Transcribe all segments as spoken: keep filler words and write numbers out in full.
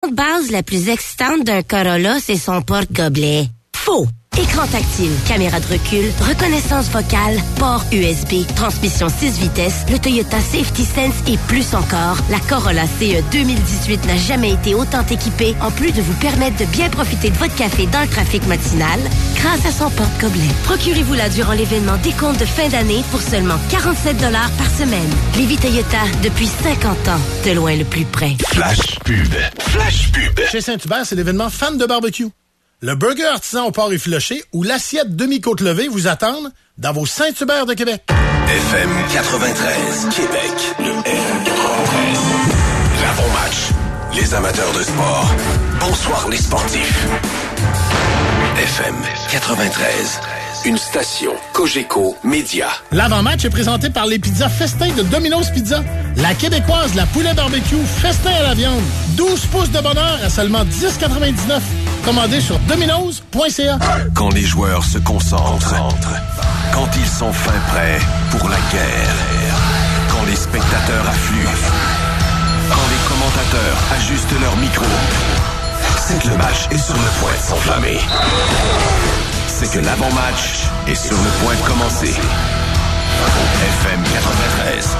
base la plus excitante d'un Corolla, c'est son porte-gobelet. Faux! Écran tactile, caméra de recul, reconnaissance vocale, port U S B, transmission six vitesses, le Toyota Safety Sense et plus encore, la Corolla C E deux mille dix-huit n'a jamais été autant équipée, en plus de vous permettre de bien profiter de votre café dans le trafic matinal, grâce à son porte-gobelet. Procurez-vous-la durant l'événement décompte de fin d'année pour seulement quarante-sept dollars par semaine. Lévis Toyota, depuis cinquante ans, de loin le plus près. Flash pub. Flash pub. Chez Saint-Hubert, c'est l'événement fan de barbecue. Le burger artisan au porc effiloché ou l'assiette demi-côte levée vous attendent dans vos Saint-Hubert de Québec. F M quatre-vingt-treize, Québec, le R quatre-vingt-treize. L'avant-match, les amateurs de sport. Bonsoir les sportifs. F M quatre-vingt-treize, une station Cogeco Média. L'avant-match est présenté par les pizzas Festin de Domino's Pizza. La québécoise, la poulet barbecue, Festin à la viande. douze pouces de bonheur à seulement dix quatre-vingt-dix-neuf. Commandez sur dominos point c a. Quand les joueurs se concentrent, quand ils sont fin prêts pour la guerre, quand les spectateurs affluent, quand les commentateurs ajustent leur micro, c'est que le match est sur le point de s'enflammer. C'est que l'avant-match est sur le point de commencer. F M quatre-vingt-treize.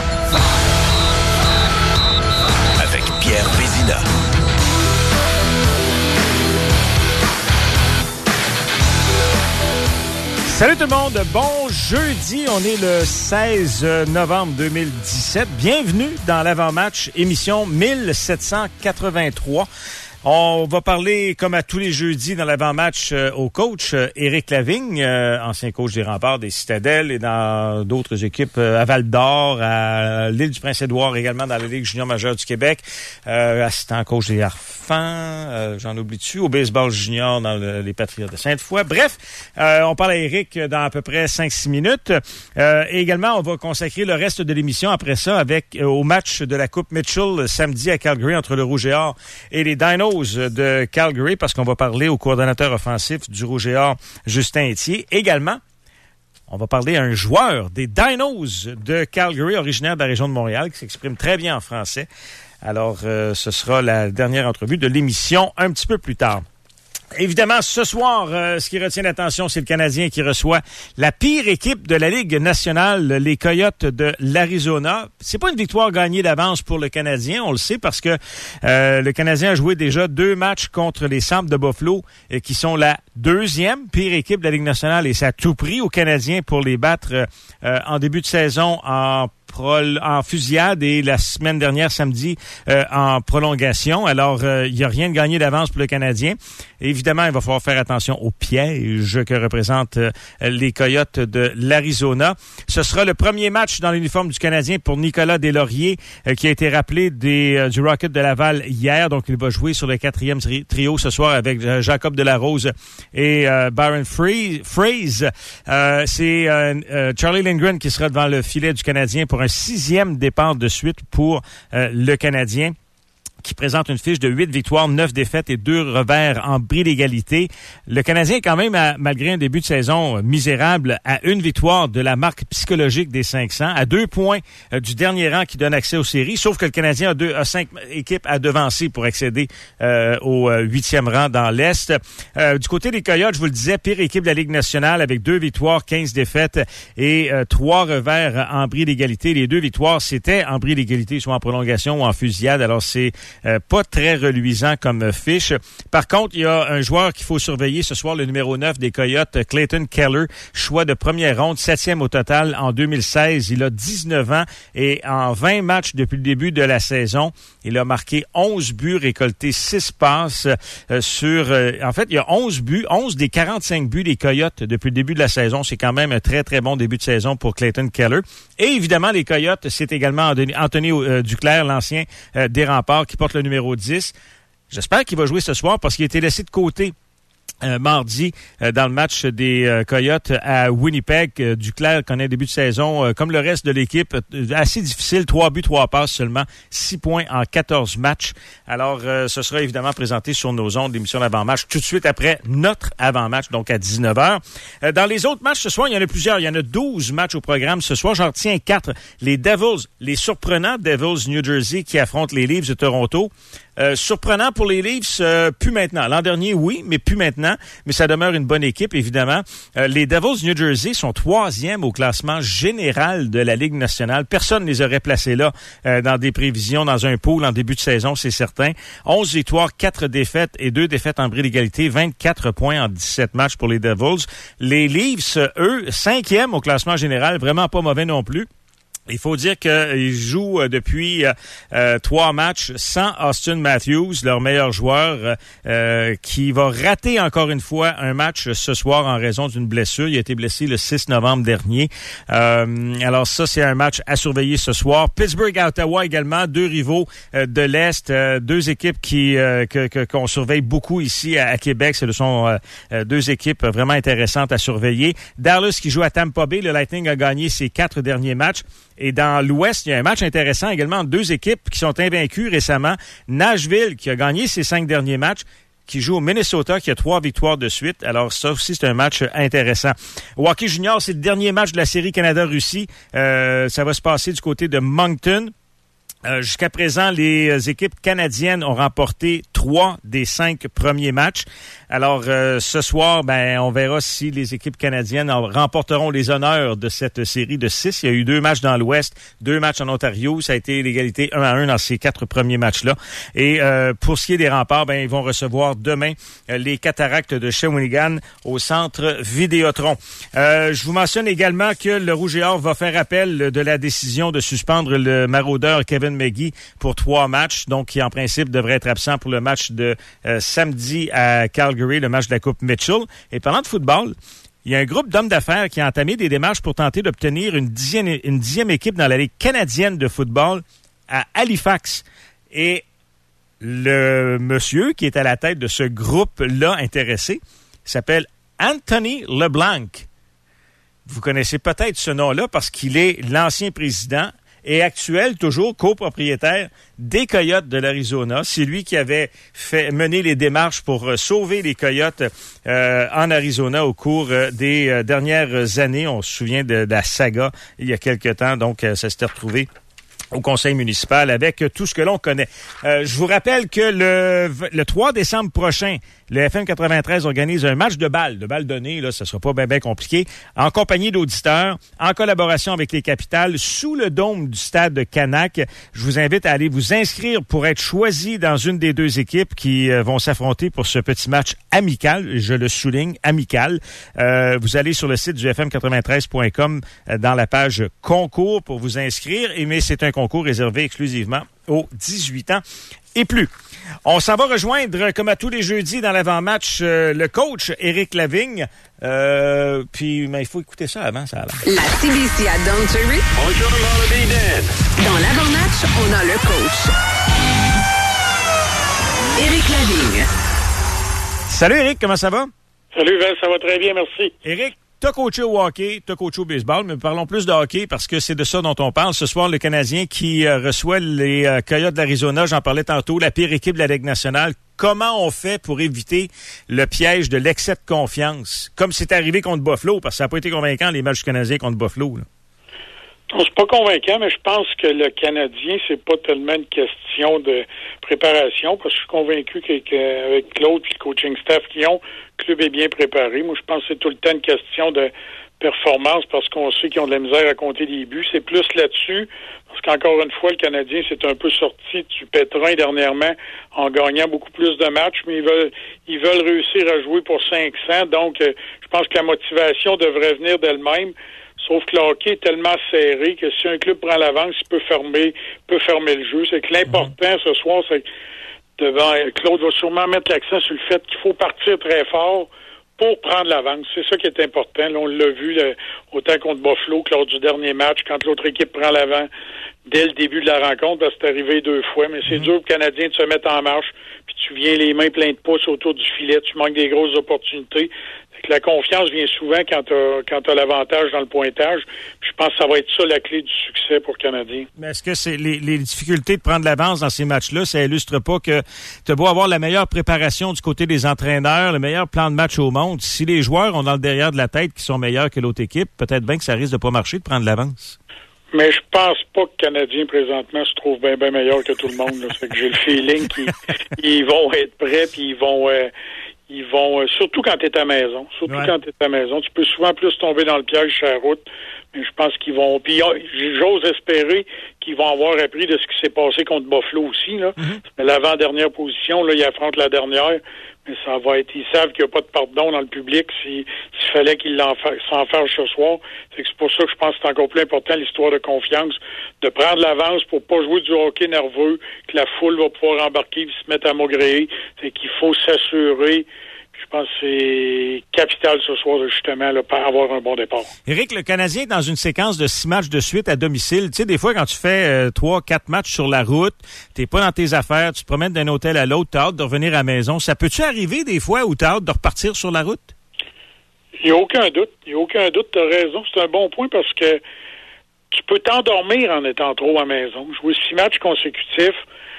Avec Pierre Vézina. Salut tout le monde, bon jeudi, on est le seize novembre deux mille dix-sept. Bienvenue dans l'avant-match, émission mille sept cent quatre-vingt-trois. On va parler, comme à tous les jeudis, dans l'avant-match euh, au coach euh, Éric Lavigne, euh, ancien coach des Remparts, des Citadelles et dans d'autres équipes euh, à Val-d'Or, à l'île du Prince-Édouard, également dans la Ligue junior majeure du Québec, euh, assistant coach des Harfans, euh, j'en oublie dessus, au baseball junior dans le, les Patriotes de Sainte-Foy. Bref, euh, on parle à Éric dans à peu près cinq six minutes. Euh, et également, on va consacrer le reste de l'émission après ça avec euh, au match de la Coupe Mitchell samedi à Calgary entre le Rouge et Or et les Dinos de Calgary, parce qu'on va parler au coordonnateur offensif du Rouge et Or, Justin Etier. Également, on va parler à un joueur des Dinos de Calgary, originaire de la région de Montréal, qui s'exprime très bien en français. Alors, euh, ce sera la dernière entrevue de l'émission un petit peu plus tard. Évidemment, ce soir, euh, ce qui retient l'attention, c'est le Canadien qui reçoit la pire équipe de la Ligue nationale, les Coyotes de l'Arizona. C'est pas une victoire gagnée d'avance pour le Canadien, on le sait, parce que euh, le Canadien a joué déjà deux matchs contre les Sabres de Buffalo, euh, qui sont la deuxième pire équipe de la Ligue nationale, et ça a tout pris aux Canadiens pour les battre euh, en début de saison en en fusillade et la semaine dernière, samedi, euh, en prolongation. Alors, il euh, n'y a rien de gagné d'avance pour le Canadien. Évidemment, il va falloir faire attention aux pièges que représentent euh, les Coyotes de l'Arizona. Ce sera le premier match dans l'uniforme du Canadien pour Nicolas Deslauriers, euh, qui a été rappelé des, euh, du Rocket de Laval hier. Donc, il va jouer sur le quatrième tri- trio ce soir avec euh, Jacob Delarose et euh, Byron Fries. Euh, c'est euh, euh, Charlie Lindgren qui sera devant le filet du Canadien pour un sixième départ de suite pour euh, le Canadien, qui présente une fiche de huit victoires, neuf défaites et deux revers en bris d'égalité. Le Canadien est quand même, à, malgré un début de saison misérable, à une victoire de la marque psychologique des cinq cents, à deux points euh, du dernier rang qui donne accès aux séries, sauf que le Canadien a, deux, a cinq équipes à devancer pour accéder euh, au huitième rang dans l'Est. Euh, du côté des Coyotes, je vous le disais, pire équipe de la Ligue nationale avec deux victoires, quinze défaites et euh, trois revers en bris d'égalité. Les deux victoires, c'était en bris d'égalité, soit en prolongation ou en fusillade. Alors, c'est Euh, pas très reluisant comme fiche. Par contre, il y a un joueur qu'il faut surveiller ce soir, le numéro neuf des Coyotes, Clayton Keller, choix de première ronde, septième au total en deux mille seize. Il a dix-neuf ans et en vingt matchs depuis le début de la saison, il a marqué onze buts, récolté six passes euh, sur... Euh, en fait, il y a onze buts, onze des quarante-cinq buts des Coyotes depuis le début de la saison. C'est quand même un très, très bon début de saison pour Clayton Keller. Et évidemment, les Coyotes, c'est également Anthony euh, Duclair, l'ancien euh, des Remparts, qui porte le numéro dix. J'espère qu'il va jouer ce soir parce qu'il a été laissé de côté Euh, mardi euh, dans le match des euh, Coyotes à Winnipeg. Euh, Duclair connaît un début de saison, euh, comme le reste de l'équipe, euh, assez difficile. Trois buts, trois passes seulement, six points en quatorze matchs. Alors, euh, ce sera évidemment présenté sur nos ondes d'émission d'avant-match tout de suite après notre avant-match, donc à dix-neuf heures. Euh, dans les autres matchs ce soir, il y en a plusieurs. Il y en a douze matchs au programme ce soir. J'en retiens quatre. Les Devils, les surprenants Devils New Jersey qui affrontent les Leafs de Toronto. Euh, surprenant pour les Leafs, euh, plus maintenant. L'an dernier, oui, mais plus maintenant. Mais ça demeure une bonne équipe, évidemment. Euh, les Devils du New Jersey sont troisième au classement général de la Ligue nationale. Personne ne les aurait placés là euh, dans des prévisions, dans un pool en début de saison, c'est certain. onze victoires, quatre défaites et deux défaites en bris d'égalité. vingt-quatre points en dix-sept matchs pour les Devils. Les Leafs, eux, cinquième au classement général. Vraiment pas mauvais non plus. Il faut dire qu'ils jouent depuis euh, trois matchs sans Austin Matthews, leur meilleur joueur, euh, qui va rater encore une fois un match ce soir en raison d'une blessure. Il a été blessé le six novembre dernier. Euh, alors ça, c'est un match à surveiller ce soir. Pittsburgh à Ottawa également, deux rivaux euh, de l'Est, euh, deux équipes qui euh, que, que, qu'on surveille beaucoup ici à, à Québec. Ce sont euh, deux équipes vraiment intéressantes à surveiller. Dallas qui joue à Tampa Bay. Le Lightning a gagné ses quatre derniers matchs. Et dans l'Ouest, il y a un match intéressant également entre deux équipes qui sont invaincues récemment. Nashville, qui a gagné ses cinq derniers matchs, qui joue au Minnesota, qui a trois victoires de suite. Alors ça aussi, c'est un match intéressant. Au hockey junior, c'est le dernier match de la série Canada-Russie. Euh, ça va se passer du côté de Moncton. Euh, jusqu'à présent, les équipes canadiennes ont remporté trois des cinq premiers matchs. Alors, euh, ce soir, ben, on verra si les équipes canadiennes remporteront les honneurs de cette série de six. Il y a eu deux matchs dans l'Ouest, deux matchs en Ontario. Ça a été l'égalité un à un dans ces quatre premiers matchs-là. Et euh, pour ce qui est des remparts, ben, ils vont recevoir demain euh, les Cataractes de Shawinigan au centre Vidéotron. Euh, je vous mentionne également que le Rouge et Or va faire appel de la décision de suspendre le maraudeur Kevin McGee pour trois matchs, donc qui en principe devrait être absent pour le match de euh, samedi à Calgary, le match de la Coupe Mitchell. Et parlant de football, il y a un groupe d'hommes d'affaires qui a entamé des démarches pour tenter d'obtenir une dixième, une dixième équipe dans la Ligue canadienne de football à Halifax. Et le monsieur qui est à la tête de ce groupe-là intéressé s'appelle Anthony LeBlanc. Vous connaissez peut-être ce nom-là parce qu'il est l'ancien président et actuel, toujours copropriétaire des Coyotes de l'Arizona. C'est lui qui avait fait mener les démarches pour sauver les Coyotes euh, en Arizona au cours euh, des euh, dernières années. On se souvient de, de la saga il y a quelque temps, donc euh, ça s'était retrouvé au conseil municipal avec tout ce que l'on connaît. Euh, je vous rappelle que le, le trois décembre prochain, le F M quatre-vingt-treize organise un match de balle, de balle donnée, là, ça sera pas bien ben compliqué, en compagnie d'auditeurs, en collaboration avec les capitales, sous le dôme du stade de Canac. Je vous invite à aller vous inscrire pour être choisi dans une des deux équipes qui euh, vont s'affronter pour ce petit match amical, je le souligne, amical. Euh, vous allez sur le site du F M quatre-vingt-treize point com euh, dans la page concours pour vous inscrire, et mais c'est un concours réservé exclusivement aux dix-huit ans et plus. On s'en va rejoindre, comme à tous les jeudis dans l'avant-match, euh, le coach Éric Lavigne. Euh, puis, mais il faut écouter ça avant, ça a l'air. La C B C à Downcherry. Bonjour, Melody Dan. Dans l'avant-match, on a le coach Éric Lavigne. Salut Éric, comment ça va? Salut Val, ça va très bien, merci. Éric, t'as coaché au hockey, t'as coaché au baseball, mais parlons plus de hockey parce que c'est de ça dont on parle. Ce soir, le Canadien qui euh, reçoit les euh, Coyotes de l'Arizona, j'en parlais tantôt, la pire équipe de la Ligue nationale. Comment on fait pour éviter le piège de l'excès de confiance? Comme c'est arrivé contre Buffalo, parce que ça n'a pas été convaincant les matchs canadiens contre Buffalo, là. Non, c'est pas convaincant, mais je pense que le Canadien, c'est pas tellement une question de préparation, parce que je suis convaincu qu'avec Claude et le coaching staff qu'ils ont, le club est bien préparé. Moi, je pense que c'est tout le temps une question de performance, parce qu'on sait qu'ils ont de la misère à compter des buts. C'est plus là-dessus, parce qu'encore une fois, le Canadien s'est un peu sorti du pétrin dernièrement en gagnant beaucoup plus de matchs, mais ils veulent ils veulent réussir à jouer pour cinq cents. Donc, euh, je pense que la motivation devrait venir d'elle-même. Sauf que le hockey est tellement serré que si un club prend l'avance, il peut fermer, peut fermer le jeu. C'est que l'important ce soir, c'est que devant, Claude va sûrement mettre l'accent sur le fait qu'il faut partir très fort pour prendre l'avance. C'est ça qui est important. Là, on l'a vu là, autant contre Buffalo que lors du dernier match, quand l'autre équipe prend l'avant dès le début de la rencontre, parce que c'est arrivé deux fois. Mais c'est mmh. dur pour le Canadien de se mettre en marche, puis tu viens les mains pleines de pouces autour du filet, tu manques des grosses opportunités. La confiance vient souvent quand tu as quand t'as l'avantage dans le pointage. Puis je pense que ça va être ça la clé du succès pour le Canadien. Mais est-ce que c'est les, les difficultés de prendre l'avance dans ces matchs-là, ça illustre pas que tu as beau avoir la meilleure préparation du côté des entraîneurs, le meilleur plan de match au monde, si les joueurs ont dans le derrière de la tête qui sont meilleurs que l'autre équipe, peut-être bien que ça risque de pas marcher de prendre l'avance. Mais je pense pas que le Canadien, présentement, se trouve bien, bien meilleur que tout le monde. Là. C'est que j'ai le feeling qu'ils ils vont être prêts, puis ils vont... Euh, ils vont... Euh, surtout quand tu es à la maison. Surtout ouais. quand tu es à la maison. Tu peux souvent plus tomber dans le piège sur la route. Mais je pense qu'ils vont... Puis j'ose espérer qu'ils vont avoir appris de ce qui s'est passé contre Buffalo aussi. Là. Mm-hmm. Mais l'avant-dernière position, là, ils affrontent la dernière. Mais ça va être... Ils savent qu'il n'y a pas de pardon dans le public si, s'il fallait qu'ils s'enfargent ce soir. C'est, que c'est pour ça que je pense que c'est encore plus important, l'histoire de confiance, de prendre l'avance pour pas jouer du hockey nerveux, que la foule va pouvoir embarquer et se mettre à maugréer. C'est qu'il faut s'assurer... Je pense que c'est capital ce soir, justement, là, pour avoir un bon départ. Éric, le Canadien est dans une séquence de six matchs de suite à domicile. Tu sais, des fois, quand tu fais euh, trois, quatre matchs sur la route, t'es pas dans tes affaires, tu te promènes d'un hôtel à l'autre, t'as hâte de revenir à la maison. Ça peut-tu arriver des fois où t'as hâte de repartir sur la route? Il n'y a aucun doute. Il n'y a aucun doute. T'as raison. C'est un bon point parce que tu peux t'endormir en étant trop à la maison. Jouer six matchs consécutifs,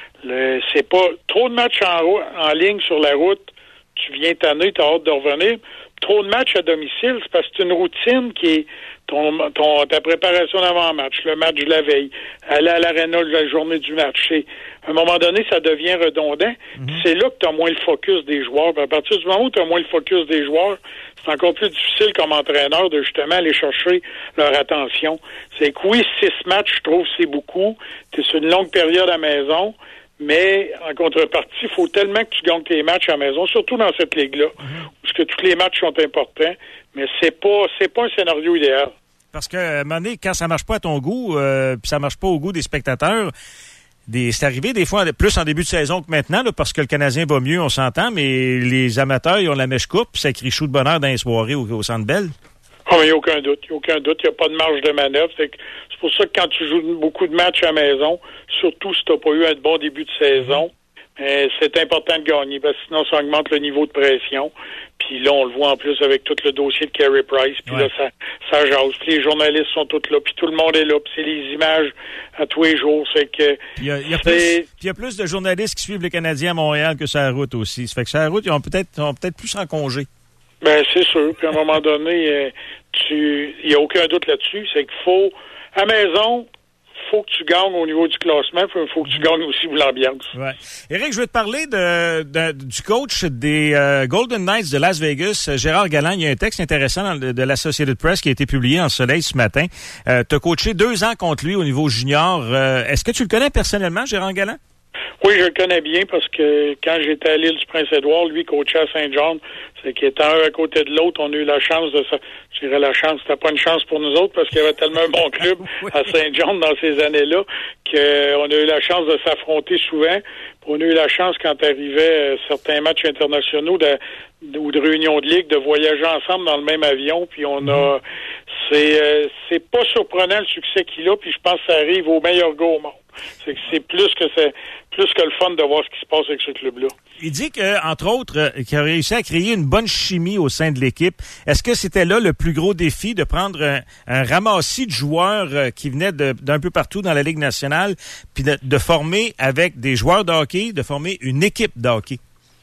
le, c'est pas trop de matchs en, en ligne sur la route. Tu viens tanner, tu as hâte de revenir. Trop de matchs à domicile, c'est parce que c'est une routine qui est ton, ton, ta préparation d'avant-match, le match de la veille, aller à l'aréna la journée du match. C'est, à un moment donné, ça devient redondant. Mm-hmm. C'est là que tu as moins le focus des joueurs. Puis à partir du moment où tu as moins le focus des joueurs, c'est encore plus difficile comme entraîneur de justement aller chercher leur attention. C'est que oui, six matchs, je trouve, c'est beaucoup. C'est une longue période à la maison. Mais, en contrepartie, il faut tellement que tu gagnes tes matchs à la maison, surtout dans cette ligue-là, mm-hmm. parce que tous les matchs sont importants, mais c'est pas c'est pas un scénario idéal. Parce que, à un moment donné, quand ça marche pas à ton goût, euh, puis ça marche pas au goût des spectateurs, des, c'est arrivé des fois, plus en début de saison que maintenant, là, parce que le Canadien va mieux, on s'entend, mais les amateurs, ils ont la mèche courte, puis ça crie chou de bonheur dans les soirées au, au Centre Bell. Ah, il n'y a aucun doute. Il n'y a aucun doute. Il n'y a pas de marge de manœuvre. C'est, que, c'est pour ça que quand tu joues beaucoup de matchs à la maison, surtout si tu n'as pas eu un bon début de saison, euh, c'est important de gagner parce que sinon, ça augmente le niveau de pression. Puis là, on le voit en plus avec tout le dossier de Carey Price. Puis ouais. là, ça, ça jase. Puis les journalistes sont tous là. Puis tout le monde est là. Puis c'est les images à tous les jours. C'est que... Il y a, il y a plus, il y a plus de journalistes qui suivent les Canadiens à Montréal que sur la route aussi. Ça fait que sur la route, ils ont peut-être, ils ont peut-être plus en congé. Ben c'est sûr. Puis à un moment donné, euh, tu, il n'y a aucun doute là-dessus. C'est qu'il faut, à la maison, faut que tu gagnes au niveau du classement, il faut que tu gagnes aussi pour l'ambiance. Ouais. Éric, je veux te parler de, de du coach des euh, Golden Knights de Las Vegas, Gérard Galland. Il y a un texte intéressant dans le, de l'Associated Press qui a été publié en Soleil ce matin. Euh, tu as coaché deux ans contre lui au niveau junior. Euh, est-ce que tu le connais personnellement, Gérard Galland? Oui, je le connais bien parce que quand j'étais à l'île du Prince-Édouard, lui coachait à Saint-John, c'est qu'étant un à côté de l'autre, on a eu la chance de ça. Je dirais la chance, c'était pas une chance pour nous autres parce qu'il y avait tellement un bon club à Saint-John dans ces années-là qu'on a eu la chance de s'affronter souvent. Puis on a eu la chance quand arrivait certains matchs internationaux de, de, ou de réunions de ligue de voyager ensemble dans le même avion. Puis on a, c'est, euh, c'est pas surprenant le succès qu'il a. Puis je pense que ça arrive au meilleur gars au monde. C'est que c'est plus que c'est plus que le fun de voir ce qui se passe avec ce club-là. Il dit que, entre autres, euh, qu'il a réussi à créer une bonne chimie au sein de l'équipe. Est-ce que c'était là le plus gros défi de prendre un, un ramassis de joueurs euh, qui venaient de, d'un peu partout dans la Ligue nationale, puis de, de former avec des joueurs de hockey, de former une équipe de hockey?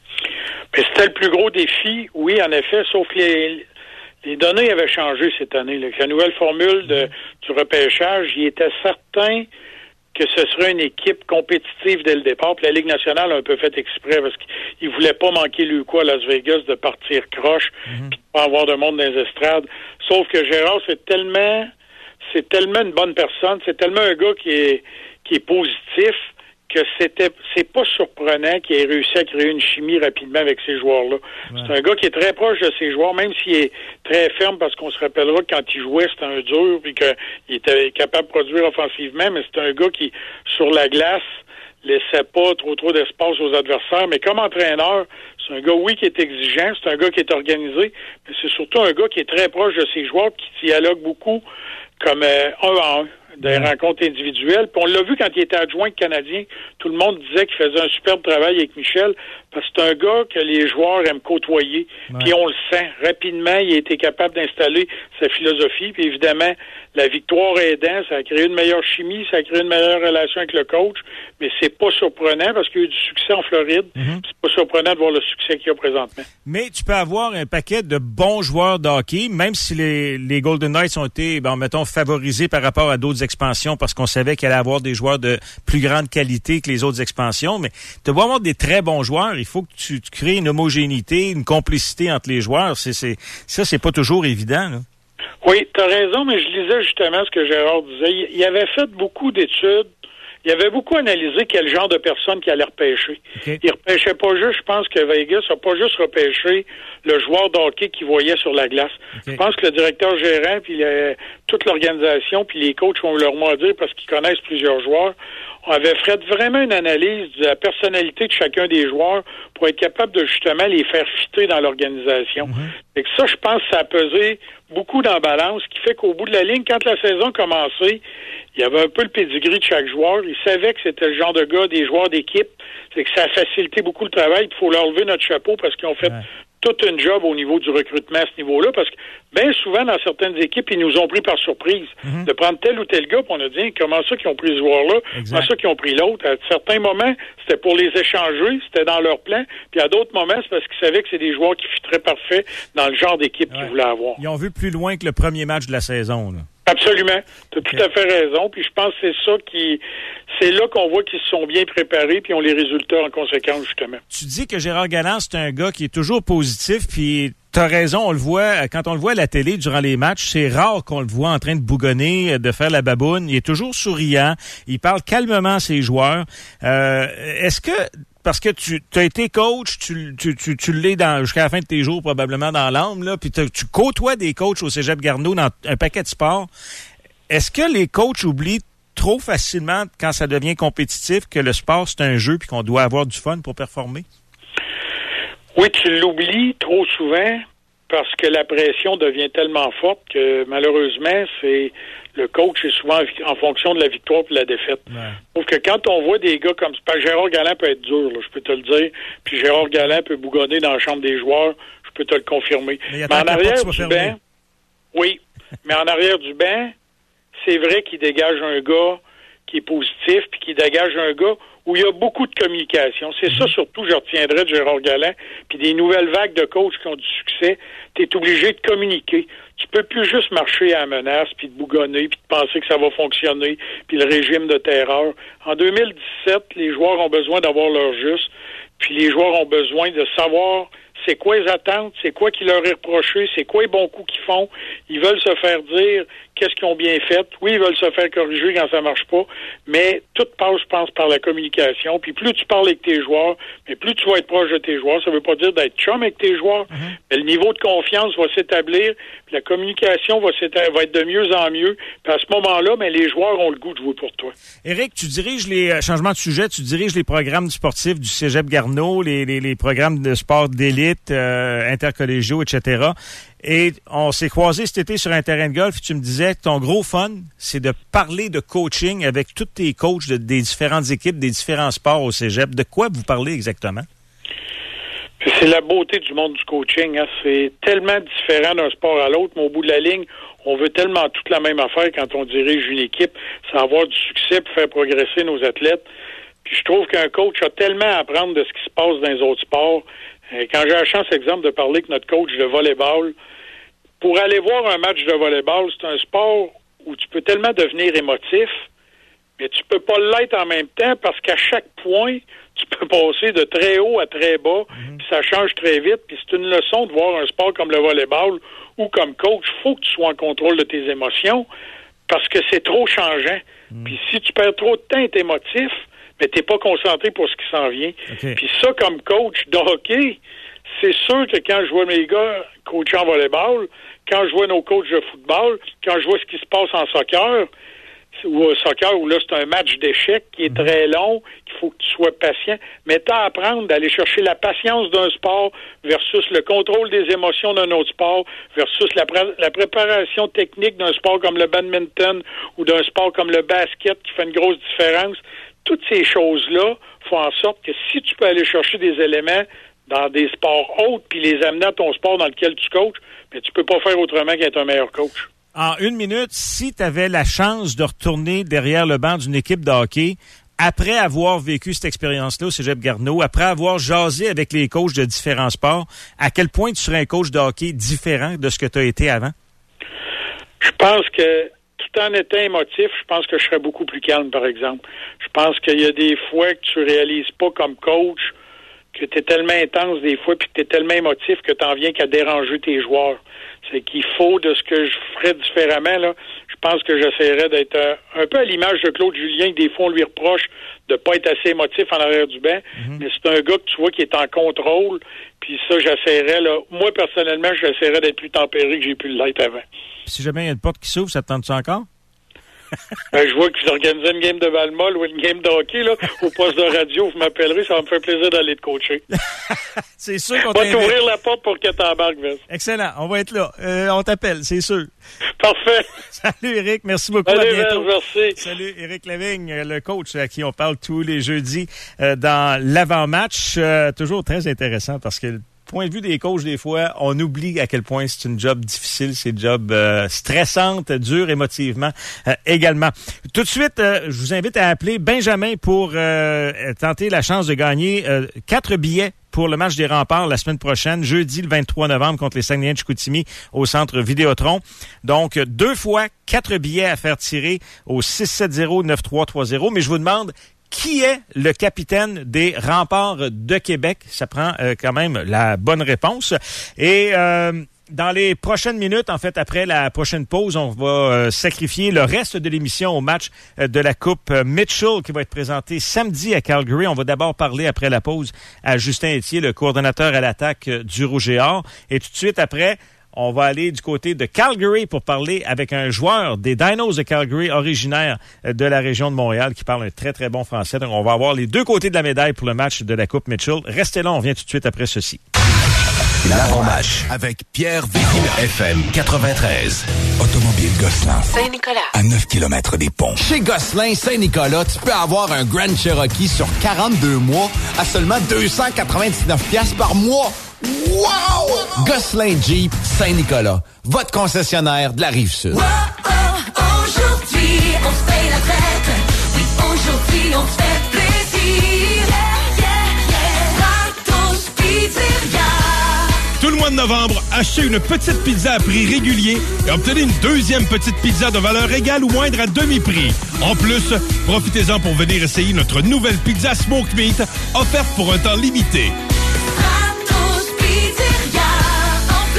Mais c'était le plus gros défi, oui, en effet, sauf que les, les données avaient changé cette année. Là. Avec la nouvelle formule de, du repêchage, il était certain que ce serait une équipe compétitive dès le départ. Puis la Ligue nationale a un peu fait exprès parce qu'ils ne voulaient pas manquer le coup à Las Vegas de partir croche mm-hmm. puis de pas avoir de monde dans les estrades. Sauf que Gérard, c'est tellement c'est tellement une bonne personne, c'est tellement un gars qui est qui est positif que c'était c'est pas surprenant qu'il ait réussi à créer une chimie rapidement avec ces joueurs-là. Ouais. C'est un gars qui est très proche de ses joueurs, même s'il est très ferme, parce qu'on se rappellera que quand il jouait, c'était un dur, puis qu'il était capable de produire offensivement, mais c'est un gars qui, sur la glace, laissait pas trop trop d'espace aux adversaires. Mais comme entraîneur, c'est un gars, oui, qui est exigeant, c'est un gars qui est organisé, mais c'est surtout un gars qui est très proche de ses joueurs, qui dialogue beaucoup comme euh, un à un. Des rencontres individuelles. Puis on l'a vu quand il était adjoint Canadien. Tout le monde disait qu'il faisait un superbe travail avec Michel. parce que c'est un gars que les joueurs aiment côtoyer. Ouais. Puis on le sent. Rapidement, il a été capable d'installer sa philosophie. Puis évidemment, la victoire aidant, ça a créé une meilleure chimie, ça a créé une meilleure relation avec le coach. Mais c'est pas surprenant parce qu'il y a eu du succès en Floride. Mm-hmm. C'est pas surprenant de voir le succès qu'il y a présentement. Mais tu peux avoir un paquet de bons joueurs de hockey, même si les, les Golden Knights ont été, ben, mettons, favorisés par rapport à d'autres expansions parce qu'on savait qu'il allait avoir des joueurs de plus grande qualité que les autres expansions. Mais tu dois avoir des très bons joueurs. Il faut que tu, tu crées une homogénéité, une complicité entre les joueurs. C'est, c'est, ça, c'est pas toujours évident, là. Oui, tu as raison, mais je lisais justement ce que Gérard disait. Il avait fait beaucoup d'études. Il avait beaucoup analysé quel genre de personnes qui allait repêcher. Okay. Il repêchait pas juste, je pense que Vegas n'a pas juste repêché le joueur de hockey qu'il voyait sur la glace. Okay. Je pense que le directeur gérant, puis le, toute l'organisation, puis les coachs vont leur mot à dire parce qu'ils connaissent plusieurs joueurs, on avait fait vraiment une analyse de la personnalité de chacun des joueurs pour être capable de justement les faire fitter dans l'organisation. Mm-hmm. Et que ça, je pense que ça a pesé beaucoup dans la balance, ce qui fait qu'au bout de la ligne, quand la saison commençait, il y avait un peu le pedigree de chaque joueur. Ils savaient que c'était le genre de gars, des joueurs d'équipe. C'est que ça a facilité beaucoup le travail. Il faut leur lever notre chapeau parce qu'ils ont fait ouais. toute une job au niveau du recrutement à ce niveau-là. Parce que bien souvent, dans certaines équipes, ils nous ont pris par surprise mm-hmm. de prendre tel ou tel gars. Puis on a dit, comment ça qu'ils ont pris ce joueur-là? Exact. Comment ça qu'ils ont pris l'autre? À certains moments, c'était pour les échanger. C'était dans leur plan. Puis à d'autres moments, c'est parce qu'ils savaient que c'est des joueurs qui fitteraient parfait dans le genre d'équipe ouais. qu'ils voulaient avoir. Ils ont vu plus loin que le premier match de la saison, là. Absolument. Tu as okay. tout à fait raison. Puis je pense que c'est ça qui... C'est là qu'on voit qu'ils se sont bien préparés puis ont les résultats en conséquence, justement. Tu dis que Gérard Galland, c'est un gars qui est toujours positif, puis t'as raison, on le voit, quand on le voit à la télé durant les matchs, c'est rare qu'on le voit en train de bougonner, de faire la baboune. Il est toujours souriant. Il parle calmement à ses joueurs. Euh, est-ce que... Parce que tu as été coach, tu, tu, tu, tu l'es dans, jusqu'à la fin de tes jours probablement dans l'âme, là, puis tu côtoies des coachs au Cégep Garneau dans un paquet de sports. Est-ce que les coachs oublient trop facilement, quand ça devient compétitif, que le sport, c'est un jeu puis qu'on doit avoir du fun pour performer? Oui, tu l'oublies trop souvent parce que la pression devient tellement forte que malheureusement, c'est le coach est souvent en fonction de la victoire et de la défaite. Ouais. Sauf que quand on voit des gars comme ça, Gérard Galland peut être dur, là, je peux te le dire, puis Gérard Galland peut bougonner dans la chambre des joueurs, je peux te le confirmer. Mais, mais en arrière du fermé. banc, oui, mais en arrière du banc, c'est vrai qu'il dégage un gars qui est positif, puis qu'il dégage un gars où il y a beaucoup de communication. C'est mm-hmm. ça surtout, je retiendrai de Gérard Galland, puis des nouvelles vagues de coachs qui ont du succès. Tu es obligé de communiquer. Tu peux plus juste marcher à la menace, puis de bougonner, puis de penser que ça va fonctionner, puis le régime de terreur. En deux mille dix-sept, les joueurs ont besoin d'avoir leur juste, puis les joueurs ont besoin de savoir c'est quoi les attentes, c'est quoi qui leur est reproché, c'est quoi les bons coups qu'ils font. Ils veulent se faire dire qu'est-ce qu'ils ont bien fait. Oui, ils veulent se faire corriger quand ça marche pas, mais tout passe, je pense, par la communication. Puis plus tu parles avec tes joueurs, mais plus tu vas être proche de tes joueurs. Ça veut pas dire d'être chum avec tes joueurs, mm-hmm. mais le niveau de confiance va s'établir, puis la communication va, va être de mieux en mieux. Puis à ce moment-là, mais les joueurs ont le goût de jouer pour toi. Éric, tu diriges les euh, changements de sujet, tu diriges les programmes sportifs du Cégep Garneau, les, les, les programmes de sport d'élite, euh, intercollégiaux, et cetera. Et on s'est croisés cet été sur un terrain de golf et tu me disais que ton gros fun, c'est de parler de coaching avec tous tes coachs de, des différentes équipes, des différents sports au Cégep. De quoi vous parlez exactement? C'est la beauté du monde du coaching. Hein. C'est tellement différent d'un sport à l'autre, mais au bout de la ligne, on veut tellement toute la même affaire quand on dirige une équipe, c'est avoir du succès pour faire progresser nos athlètes. Puis je trouve qu'un coach a tellement à apprendre de ce qui se passe dans les autres sports. Quand j'ai la chance, exemple, de parler avec notre coach de volleyball, pour aller voir un match de volleyball, c'est un sport où tu peux tellement devenir émotif, mais tu peux pas l'être en même temps parce qu'à chaque point, tu peux passer de très haut à très bas, mm-hmm. puis ça change très vite, puis c'est une leçon de voir un sport comme le volleyball où, comme coach, il faut que tu sois en contrôle de tes émotions parce que c'est trop changeant. Mm-hmm. Puis si tu perds trop de temps et t'es émotif, mais t'es pas concentré pour ce qui s'en vient. Okay. Puis ça, comme coach de hockey, c'est sûr que quand je vois mes gars coacher en volleyball, quand je vois nos coachs de football, quand je vois ce qui se passe en soccer, ou au soccer, où là, c'est un match d'échecs qui est très long, qu'il faut que tu sois patient, mais t'as à apprendre d'aller chercher la patience d'un sport versus le contrôle des émotions d'un autre sport versus la, pr- la préparation technique d'un sport comme le badminton ou d'un sport comme le basket qui fait une grosse différence. toutes ces choses-là font en sorte que si tu peux aller chercher des éléments dans des sports autres puis les amener à ton sport dans lequel tu coaches, mais tu peux pas faire autrement qu'être un meilleur coach. En une minute, si tu avais la chance de retourner derrière le banc d'une équipe de hockey, après avoir vécu cette expérience-là au Cégep Garneau, après avoir jasé avec les coachs de différents sports, à quel point tu serais un coach de hockey différent de ce que tu as été avant? Je pense que, tout en étant émotif, je pense que je serais beaucoup plus calme, par exemple. Je pense qu'il y a des fois que tu réalises pas comme coach que tu es tellement intense des fois puis que tu es tellement émotif que tu n'en viens qu'à déranger tes joueurs. C'est qu'il faut, de ce que je ferais différemment, là, je pense que j'essaierais d'être un, un peu à l'image de Claude Julien, que des fois on lui reproche de pas être assez émotif en arrière du banc, mm-hmm. mais c'est un gars que tu vois qui est en contrôle, puis ça, j'essaierais, là, moi personnellement, j'essaierais d'être plus tempéré que j'ai pu l'être avant. Si jamais il y a une porte qui s'ouvre, ça te tente-tu encore? Ben, je vois que vous organisez une game de Valmol ou une game de hockey là, au poste de radio, vous m'appellerez, ça va me faire plaisir d'aller te coacher. C'est sûr qu'on va t'invite. t'ouvrir la porte pour que t'embarques, Vince. Excellent, on va être là. Euh, on t'appelle, c'est sûr. Parfait. Salut Éric, merci beaucoup. Salut, à bientôt. Vince, merci. Salut Éric Lavigne, le coach à qui on parle tous les jeudis euh, dans l'avant-match. Euh, toujours très intéressant parce que point de vue des coachs, des fois, on oublie à quel point c'est une job difficile, c'est une job euh, stressante, dure émotivement euh, également. Tout de suite, euh, je vous invite à appeler Benjamin pour euh, tenter la chance de gagner euh, quatre billets pour le match des Remparts la semaine prochaine, jeudi le vingt-trois novembre contre les Saguenayens de Chicoutimi au centre Vidéotron. Donc, deux fois quatre billets à faire tirer au six sept zéro neuf trois trois zéro. Mais je vous demande, qui est le capitaine des Remparts de Québec? Ça prend euh, quand même la bonne réponse. Et euh, dans les prochaines minutes, en fait, après la prochaine pause, on va euh, sacrifier le reste de l'émission au match euh, de la Coupe euh, Mitchell qui va être présenté samedi à Calgary. On va d'abord parler après la pause à Justin Etier, le coordonnateur à l'attaque euh, du Rouge et Or. Et tout de suite après, on va aller du côté de Calgary pour parler avec un joueur des Dinos de Calgary, originaire de la région de Montréal, qui parle un très, très bon français. Donc, on va avoir les deux côtés de la médaille pour le match de la Coupe Mitchell. Restez là, on revient tout de suite après ceci. L'avant-match avec Pierre Vézina. F M quatre-vingt-treize. Automobile Gosselin. Saint-Nicolas. À neuf kilomètres des ponts. Chez Gosselin Saint-Nicolas, tu peux avoir un Grand Cherokee sur quarante-deux mois à seulement deux cent quatre-vingt-dix-neuf dollars par mois. Wow! Gosselin Jeep Saint-Nicolas, votre concessionnaire de la Rive-Sud. Oh, oh, aujourd'hui, on se paye la fête. Oui, aujourd'hui, on se fait plaisir. Yeah, yeah, yeah. Ratos Pizzeria. Tout le mois de novembre, achetez une petite pizza à prix régulier et obtenez une deuxième petite pizza de valeur égale ou moindre à demi-prix. En plus, profitez-en pour venir essayer notre nouvelle pizza Smoked Meat, offerte pour un temps limité. Ratos Pizzeria, en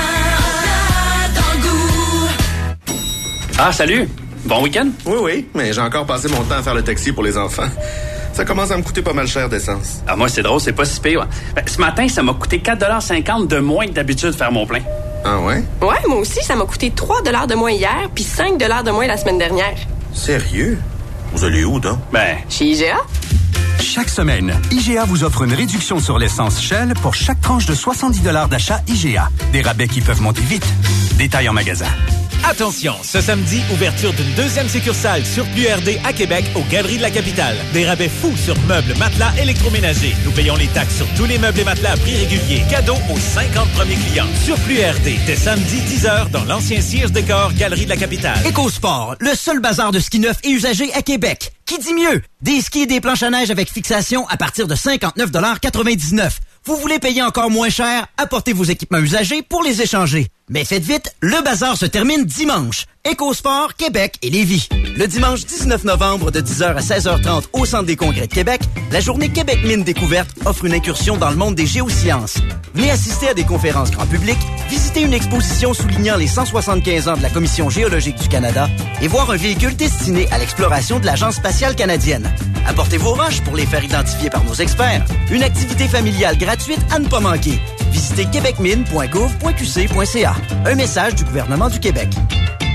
plein, dans le goût. Ah, salut! Bon week-end? Oui, oui, mais j'ai encore passé mon temps à faire le taxi pour les enfants. Ça commence à me coûter pas mal cher d'essence. Ah, moi, c'est drôle, c'est pas si pire. Ouais. Ben, ce matin, ça m'a coûté quatre dollars cinquante de moins que d'habitude faire mon plein. Ah ouais? Ouais, moi aussi, ça m'a coûté trois dollars de moins hier, puis cinq dollars de moins la semaine dernière. Sérieux? Vous allez où, donc? Ben... Chez I G A? Chaque semaine, I G A vous offre une réduction sur l'essence Shell pour chaque tranche de soixante-dix dollars d'achat I G A. Des rabais qui peuvent monter vite. Détails en magasin. Attention, ce samedi, ouverture d'une deuxième succursale Surplus R D à Québec, aux Galeries de la Capitale. Des rabais fous sur meubles, matelas, électroménagers. Nous payons les taxes sur tous les meubles et matelas à prix régulier. Cadeau aux cinquante premiers clients. Surplus R D, dès samedi dix heures dans l'ancien Sears Décor, Galerie de la Capitale. EcoSport, le seul bazar de ski neuf et usagé à Québec. Qui dit mieux? Des skis et des planches à neige avec fixation à partir de cinquante-neuf dollars quatre-vingt-dix-neuf. Vous voulez payer encore moins cher? Apportez vos équipements usagés pour les échanger. Mais faites vite, le bazar se termine dimanche. EcoSport, Québec et Lévis. Le dimanche dix-neuf novembre de dix heures à seize heures trente au Centre des congrès de Québec, la journée Québec Mine Découverte offre une incursion dans le monde des géosciences. Venez assister à des conférences grand public, visiter une exposition soulignant les cent soixante-quinze ans de la Commission géologique du Canada et voir un véhicule destiné à l'exploration de l'Agence spatiale canadienne. Apportez vos roches pour les faire identifier par nos experts. Une activité familiale gratuite à ne pas manquer. Visitez québecmine point gouv point q c point c a. Un message du gouvernement du Québec.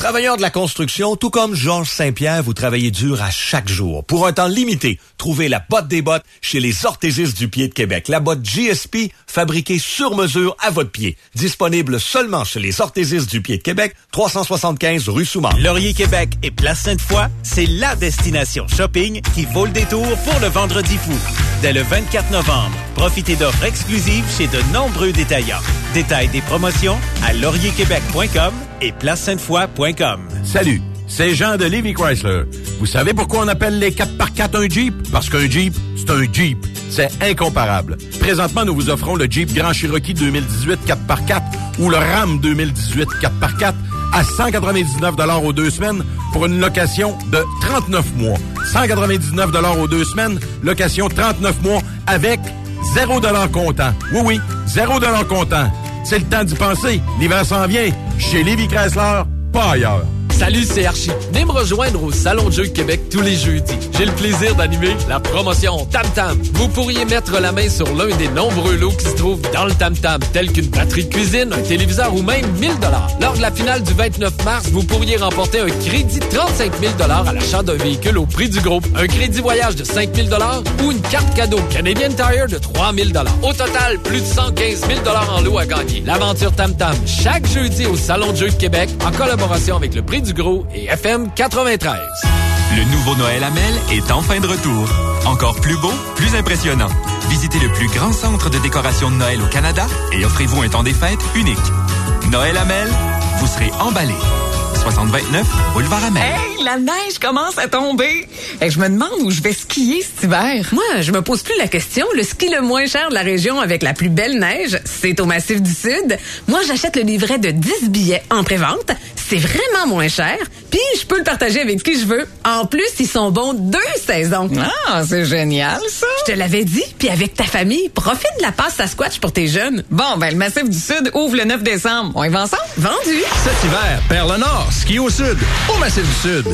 Travailleurs de la construction, tout comme Georges Saint-Pierre, vous travaillez dur à chaque jour. Pour un temps limité, trouvez la botte des bottes chez les orthésistes du pied de Québec. La botte G S P, fabriquée sur mesure à votre pied. Disponible seulement chez les orthésistes du pied de Québec, trois cent soixante-quinze rue Soumar. Laurier Québec et Place Sainte-Foy, c'est la destination shopping qui vaut le détour pour le Vendredi fou. Dès le vingt-quatre novembre, profitez d'offres exclusives chez de nombreux détaillants. Détails des promotions à laurier québec point com et place sainte foy point com. Salut, c'est Jean de Lévis Chrysler. Vous savez pourquoi on appelle les quatre par quatre un Jeep? Parce qu'un Jeep, c'est un Jeep. C'est incomparable. Présentement, nous vous offrons le Jeep Grand Cherokee deux mille dix-huit quatre par quatre ou le Ram deux mille dix-huit quatre par quatre à cent quatre-vingt-dix-neuf dollars aux deux semaines pour une location de trente-neuf mois. cent quatre-vingt-dix-neuf dollars aux deux semaines, location trente-neuf mois avec zéro dollar comptant. Oui, oui, zéro dollar comptant. C'est le temps d'y penser. L'hiver s'en vient. Chez Lévis Chrysler, pas ailleurs. Salut, c'est Archie. Venez me rejoindre au Salon de Jeux de Québec tous les jeudis. J'ai le plaisir d'animer la promotion Tam Tam. Vous pourriez mettre la main sur l'un des nombreux lots qui se trouvent dans le Tam Tam, tels qu'une batterie de cuisine, un téléviseur ou même mille dollars. Lors de la finale du vingt-neuf mars, vous pourriez remporter un crédit de trente-cinq mille dollars à l'achat d'un véhicule au prix du groupe, un crédit voyage de cinq mille dollars ou une carte cadeau Canadian Tire de trois mille dollars. Au total, plus de cent quinze mille dollars en lot à gagner. L'aventure Tam Tam, chaque jeudi au Salon de Jeux de Québec, en collaboration avec le prix du gros et F M quatre-vingt-treize. Le nouveau Noël Amel est enfin de retour. Encore plus beau, plus impressionnant. Visitez le plus grand centre de décoration de Noël au Canada et offrez-vous un temps des fêtes unique. Noël Amel, vous serez emballé. soixante vingt-neuf Boulevard Amel. Hey, la neige commence à tomber. Et je me demande où je vais skier cet hiver. Moi, je me pose plus la question. Le ski le moins cher de la région avec la plus belle neige, c'est au Massif du Sud. Moi, j'achète le livret de dix billets en pré-vente. C'est vraiment moins cher. Puis, je peux le partager avec qui je veux. En plus, ils sont bons deux saisons. Ah, c'est génial, ça. Je te l'avais dit. Puis avec ta famille, profite de la passe Sasquatch pour tes jeunes. Bon, ben, le Massif du Sud ouvre le neuf décembre. On y va ensemble? Vendu. Cet hiver, Perle Nord, ski au Sud, au Massif du Sud.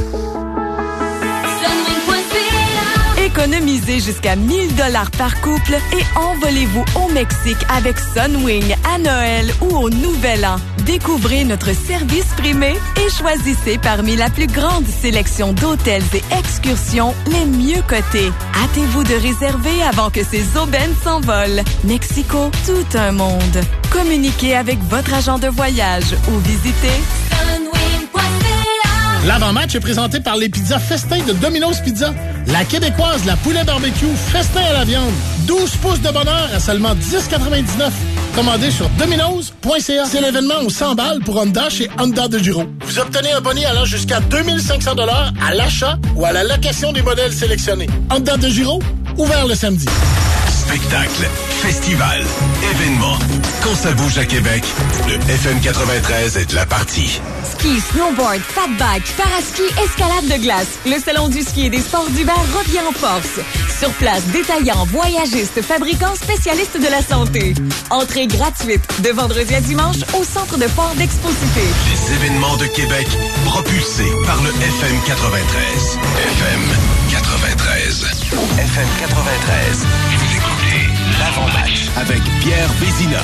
Économisez jusqu'à mille dollars par couple et envolez-vous au Mexique avec Sunwing à Noël ou au Nouvel An. Découvrez notre service primé et choisissez parmi la plus grande sélection d'hôtels et excursions les mieux cotés. Hâtez-vous de réserver avant que ces aubaines s'envolent. Mexico, tout un monde. Communiquez avec votre agent de voyage ou visitez sunwing point c a. L'avant-match est présenté par les pizzas Festin de Domino's Pizza. La québécoise, la poulet barbecue, Festin à la viande. douze pouces de bonheur à seulement dix quatre-vingt-dix-neuf. Commandez sur dominos point c a. C'est l'événement aux cent balles pour Honda chez Honda de Giro. Vous obtenez un bonnet allant jusqu'à deux mille cinq cents dollars à l'achat ou à la location des modèles sélectionnés. Honda de Giro, ouvert le samedi. Spectacle, festival, événement. Quand ça bouge à Québec, le F M quatre-vingt-treize est de la partie. Ski, snowboard, fatback, paraski, escalade de glace. Le Salon du ski et des sports d'hiver revient en force. Sur place, détaillants, voyagistes, fabricants, spécialistes de la santé. Entrée gratuite de vendredi à dimanche au centre de foire d'Exposité. Les événements de Québec propulsés par le F M quatre-vingt-treize. F M quatre-vingt-treize. F M quatre-vingt-treize. Vous écoutez l'avant-match avec Pierre Vézina.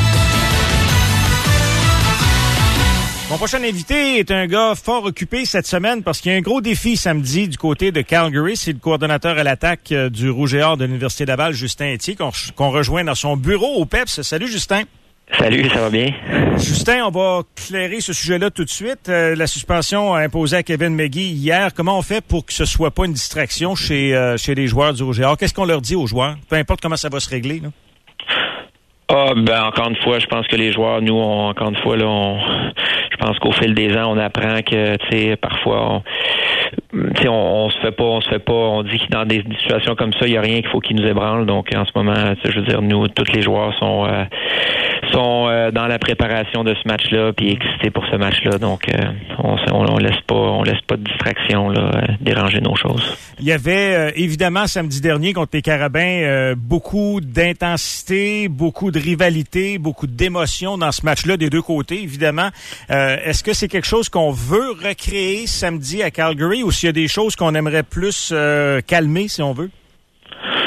Mon prochain invité est un gars fort occupé cette semaine parce qu'il y a un gros défi samedi du côté de Calgary. C'est le coordonnateur à l'attaque du Rouge et Or de l'Université Laval, Justin Etier, qu'on, qu'on rejoint dans son bureau au P E P S. Salut Justin. Salut, ça va bien? Justin, on va clairer ce sujet-là tout de suite. Euh, la suspension imposée à Kevin McGee hier, comment on fait pour que ce soit pas une distraction chez, euh, chez les joueurs du Rouge et Or? Qu'est-ce qu'on leur dit aux joueurs? Peu importe comment ça va se régler, là. Ah, ben, encore une fois, je pense que les joueurs, nous, on, encore une fois, là, on, je pense qu'au fil des ans, on apprend que, tu sais, parfois, on, tu sais, on, on se fait pas, on se fait pas, on dit que dans des situations comme ça, il y a rien qu'il faut qui nous ébranle. Donc, en ce moment, je veux dire, nous, tous les joueurs sont, euh, sont euh, dans la préparation de ce match-là, puis excités pour ce match-là. Donc, euh, on, on, on laisse pas, on laisse pas de distraction là, euh, déranger nos choses. Il y avait euh, évidemment samedi dernier contre les Carabins euh, beaucoup d'intensité, beaucoup de rivalité, beaucoup d'émotion dans ce match-là des deux côtés, évidemment. Euh, est-ce que c'est quelque chose qu'on veut recréer samedi à Calgary ou s'il y a des choses qu'on aimerait plus euh, calmer, si on veut?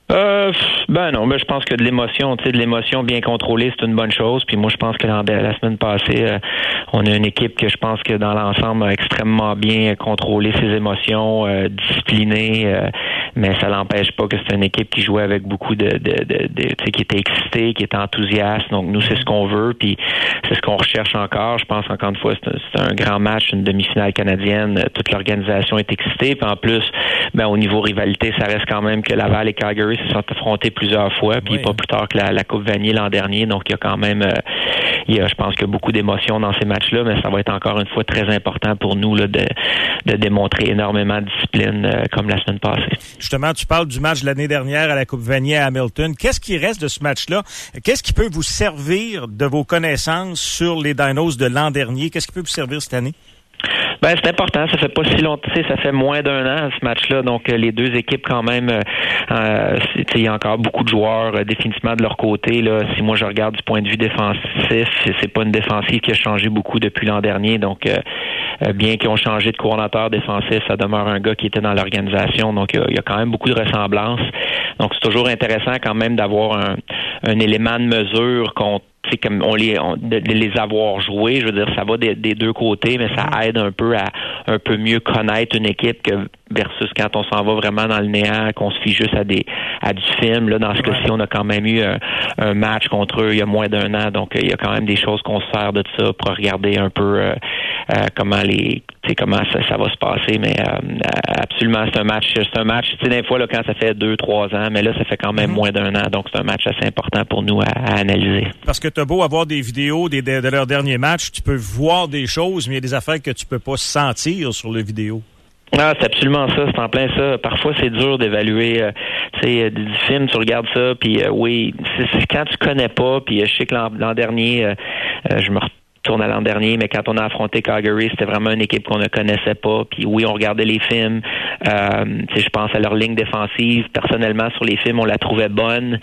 Euh, ben non, ben je pense que de l'émotion, tu sais, de l'émotion bien contrôlée, c'est une bonne chose. Puis moi, je pense que la, la semaine passée, euh, on a une équipe que je pense que dans l'ensemble a extrêmement bien contrôlé ses émotions, euh, disciplinée, euh, mais ça l'empêche pas que c'est une équipe qui jouait avec beaucoup de, de, de, de tu sais, qui était excitée, qui était enthousiaste. Donc nous, c'est ce qu'on veut, puis c'est ce qu'on recherche encore. Je pense encore une fois, c'est un, c'est un grand match, une demi-finale canadienne. Toute l'organisation est excitée. Puis en plus, ben au niveau rivalité, ça reste quand même que Laval et Calgary se sont affrontés plusieurs fois, puis oui. Pas plus tard que la, la Coupe Vanier l'an dernier. Donc, il y a quand même, euh, il y a, je pense qu'il y a beaucoup d'émotions dans ces matchs-là, mais ça va être encore une fois très important pour nous là, de, de démontrer énormément de discipline euh, comme la semaine passée. Justement, tu parles du match de l'année dernière à la Coupe Vanier à Hamilton. Qu'est-ce qui reste de ce match-là? Qu'est-ce qui peut vous servir de vos connaissances sur les Dinos de l'an dernier? Qu'est-ce qui peut vous servir cette année? Ben c'est important, ça fait pas si longtemps, ça fait moins d'un an ce match-là, donc euh, les deux équipes quand même, euh, il y a encore beaucoup de joueurs euh, définitivement de leur côté. Là, si moi je regarde du point de vue défensif, c'est pas une défensive qui a changé beaucoup depuis l'an dernier, donc euh, euh, bien qu'ils ont changé de coordonnateur défensif, ça demeure un gars qui était dans l'organisation, donc il y, y a quand même beaucoup de ressemblances. Donc c'est toujours intéressant quand même d'avoir un, un élément de mesure contre. C'est comme on les on, de, de les avoir joués, je veux dire, ça va des, des deux côtés, mais ça aide un peu à un peu mieux connaître une équipe que versus quand on s'en va vraiment dans le néant, qu'on se fie juste à des à du film. Là, dans ce cas-ci, on a quand même eu un, un match contre eux il y a moins d'un an, donc il y a quand même des choses qu'on se sert de ça pour regarder un peu euh, euh, comment les tu sais comment ça, ça va se passer. Mais euh, absolument, c'est un match, c'est un match. Tu sais, des fois là, quand ça fait deux, trois ans, mais là, ça fait quand même mm-hmm. moins d'un an, donc c'est un match assez important pour nous à, à analyser. Parce que t'as beau avoir des vidéos des, de, de leur dernier match, tu peux voir des choses, mais il y a des affaires que tu peux pas sentir sur le vidéo. Ah, c'est absolument ça, c'est en plein ça. Parfois, c'est dur d'évaluer, euh, tu sais, du film, tu regardes ça, puis euh, oui, c'est, c'est quand tu connais pas, puis euh, je sais que l'an, l'an dernier, euh, euh, je me retourne à l'an dernier, mais quand on a affronté Calgary, c'était vraiment une équipe qu'on ne connaissait pas, puis oui, on regardait les films, euh, tu sais, je pense à leur ligne défensive, personnellement, sur les films, on la trouvait bonne,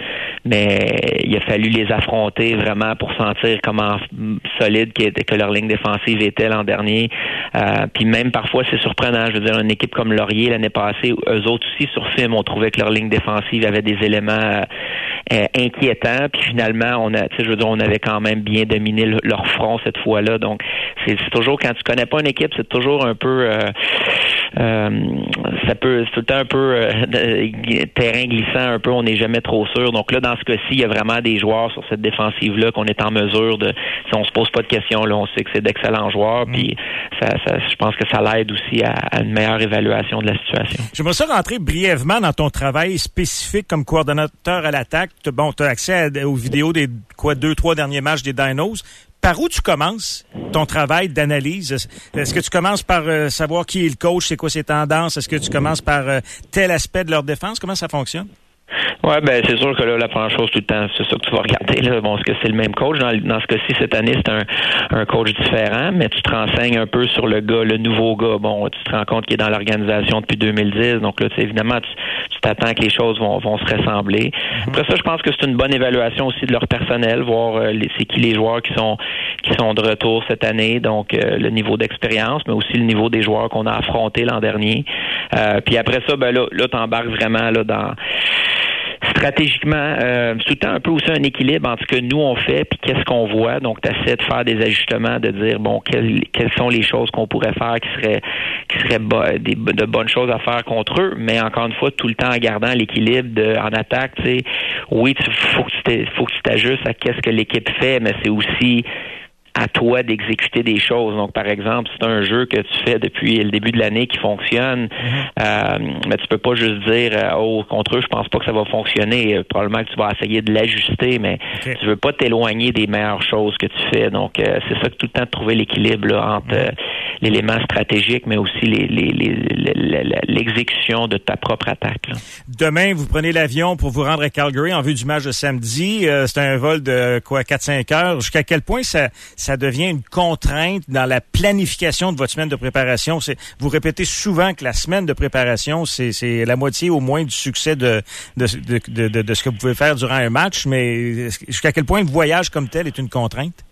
mais il a fallu les affronter vraiment pour sentir comment solide que leur ligne défensive était l'an dernier. Euh, puis même parfois, c'est surprenant. Je veux dire, une équipe comme Laurier l'année passée, eux autres aussi sur film, on trouvait que leur ligne défensive avait des éléments euh, inquiétants. Puis finalement, on a, tu sais, je veux dire, on avait quand même bien dominé le, leur front cette fois-là. Donc, c'est, c'est toujours quand tu connais pas une équipe, c'est toujours un peu, euh, euh, ça peut, c'est tout le temps un peu euh, terrain glissant, un peu. On n'est jamais trop sûr. Donc là, dans ce cas-ci, il y a vraiment des joueurs sur cette défensive-là qu'on est en mesure de, si on se pose pas de questions, là, on sait que c'est d'excellents joueurs. Puis ça, ça, je pense que ça l'aide aussi à, à une meilleure évaluation de la situation. J'aimerais ça rentrer brièvement dans ton travail spécifique comme coordonnateur à l'attaque. Bon, tu as accès à, aux vidéos des quoi deux, trois derniers matchs des Dinos. Par où tu commences ton travail d'analyse? Est-ce que tu commences par euh, savoir qui est le coach, c'est quoi ses tendances? Est-ce que tu commences par euh, tel aspect de leur défense? Comment ça fonctionne? Ouais, ben c'est sûr que là, la première chose tout le temps, c'est ça que tu vas regarder. Là. Bon, est-ce que c'est le même coach? Dans, dans ce cas-ci, cette année, c'est un, un coach différent, mais tu te renseignes un peu sur le gars, le nouveau gars. Bon, tu te rends compte qu'il est dans l'organisation depuis deux mille dix, donc là, tu sais, évidemment, tu, tu t'attends que les choses vont, vont se ressembler. Mm-hmm. Après ça, je pense que c'est une bonne évaluation aussi de leur personnel, voir euh, les, c'est qui les joueurs qui sont qui sont de retour cette année, donc euh, le niveau d'expérience, mais aussi le niveau des joueurs qu'on a affrontés l'an dernier. Euh, puis après ça, ben là, là, t'embarques vraiment là dans stratégiquement, euh, c'est tout le temps un peu aussi un équilibre entre ce que nous on fait puis qu'est-ce qu'on voit. Donc, tu essaies de faire des ajustements, de dire bon, quelles, quelles sont les choses qu'on pourrait faire qui seraient qui seraient bo- des, de bonnes choses à faire contre eux, mais encore une fois, tout le temps en gardant l'équilibre de, en attaque. Tu sais, oui, il faut que tu faut que tu t'ajustes à qu'est-ce que l'équipe fait, mais c'est aussi à toi d'exécuter des choses. Donc, par exemple, c'est un jeu que tu fais depuis le début de l'année qui fonctionne, mm-hmm. euh, mais tu peux pas juste dire euh, oh, contre eux, je pense pas que ça va fonctionner. Euh, probablement que tu vas essayer de l'ajuster, mais okay. tu veux pas t'éloigner des meilleures choses que tu fais. Donc, euh, c'est ça que tout le temps de trouver l'équilibre là, entre euh, l'élément stratégique, mais aussi les, les, les, les, les, l'exécution de ta propre attaque. Là. Demain, vous prenez l'avion pour vous rendre à Calgary en vue du match de samedi. Euh, c'est un vol de quoi, quatre cinq heures. Jusqu'à quel point ça ça devient une contrainte dans la planification de votre semaine de préparation? C'est, vous répétez souvent que la semaine de préparation, c'est, c'est la moitié au moins du succès de, de, de, de, de, de ce que vous pouvez faire durant un match, mais jusqu'à quel point le voyage comme tel est une contrainte?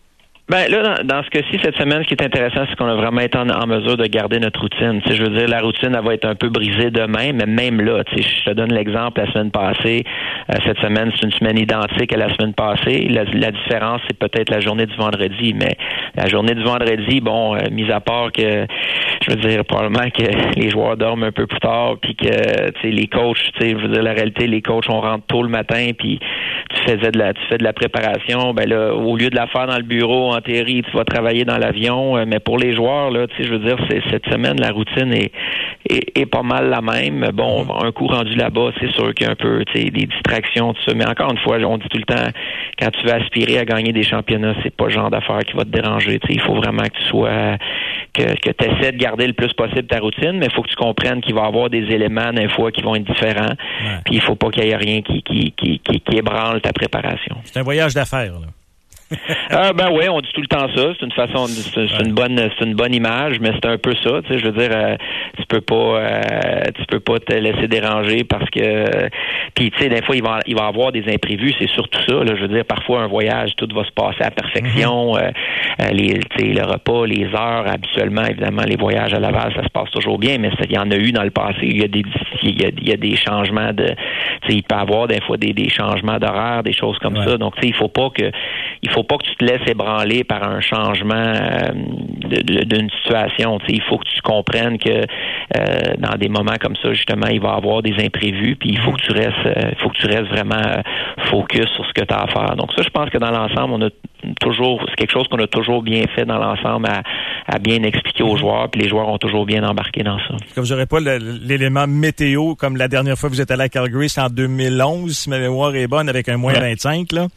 Ben là, dans, dans ce cas-ci, cette semaine, ce qui est intéressant, c'est qu'on a vraiment été en, en mesure de garder notre routine. Tu sais, je veux dire, la routine, elle va être un peu brisée demain, mais même là, tu sais, je te donne l'exemple, la semaine passée, euh, cette semaine, c'est une semaine identique à la semaine passée. La, la différence, c'est peut-être la journée du vendredi, mais la journée du vendredi, bon, euh, mis à part que, je veux dire, probablement que les joueurs dorment un peu plus tard, puis que, tu sais, les coachs, tu sais, je veux dire, la réalité, les coachs, on rentre tôt le matin, puis tu faisais de la, tu fais de la préparation, ben là, au lieu de la faire dans le bureau, en théorie, tu vas travailler dans l'avion, euh, mais pour les joueurs, là, tu sais, je veux dire, c'est, cette semaine, la routine est, est, est pas mal la même. Bon, un coup rendu là-bas, c'est sûr qu'il y a un peu, tu sais, des distractions, tout ça, mais encore une fois, on dit tout le temps, quand tu veux aspirer à gagner des championnats, c'est pas le genre d'affaire qui va te déranger, tu sais, il faut vraiment que tu sois, que, que tu essaies de garder le plus possible ta routine, mais il faut que tu comprennes qu'il va y avoir des éléments, des fois, qui vont être différents, ouais. Puis il faut pas qu'il y ait rien qui, qui, qui, qui, qui ébranle ta préparation. C'est un voyage d'affaires, là. Ah ben oui, on dit tout le temps ça. C'est une façon, c'est, c'est ouais. une bonne, c'est une bonne image, mais c'est un peu ça. Tu sais, je veux dire, euh, tu peux pas, euh, tu peux pas te laisser déranger parce que, puis tu sais, des fois il va, il va y avoir des imprévus. C'est surtout ça. Là, je veux dire, parfois un voyage, tout va se passer à la perfection. Mm-hmm. Euh, les, tu sais, le repas, les heures, habituellement, évidemment, les voyages à Laval, ça se passe toujours bien, mais il y en a eu dans le passé. Il y a des, il y a, il y a des changements de, tu sais, il peut y avoir des fois des, des changements d'horaire, des choses comme ouais. ça. Donc tu sais, il faut pas que, il faut pas que tu te laisses ébranler par un changement euh, de, de, d'une situation. Tu sais, il faut que tu comprennes que euh, dans des moments comme ça, justement, il va y avoir des imprévus, puis il faut que tu restes, euh, faut que tu restes vraiment euh, focus sur ce que tu as à faire. Donc ça, je pense que dans l'ensemble, on a toujours, c'est quelque chose qu'on a toujours bien fait dans l'ensemble à, à bien expliquer aux joueurs, puis les joueurs ont toujours bien embarqué dans ça. Comme j'aurais pas le, l'élément météo, comme la dernière fois que vous êtes allé à Calgary, c'est en deux mille onze, si ma mémoire est bonne, avec un moins ouais. vingt-cinq, là.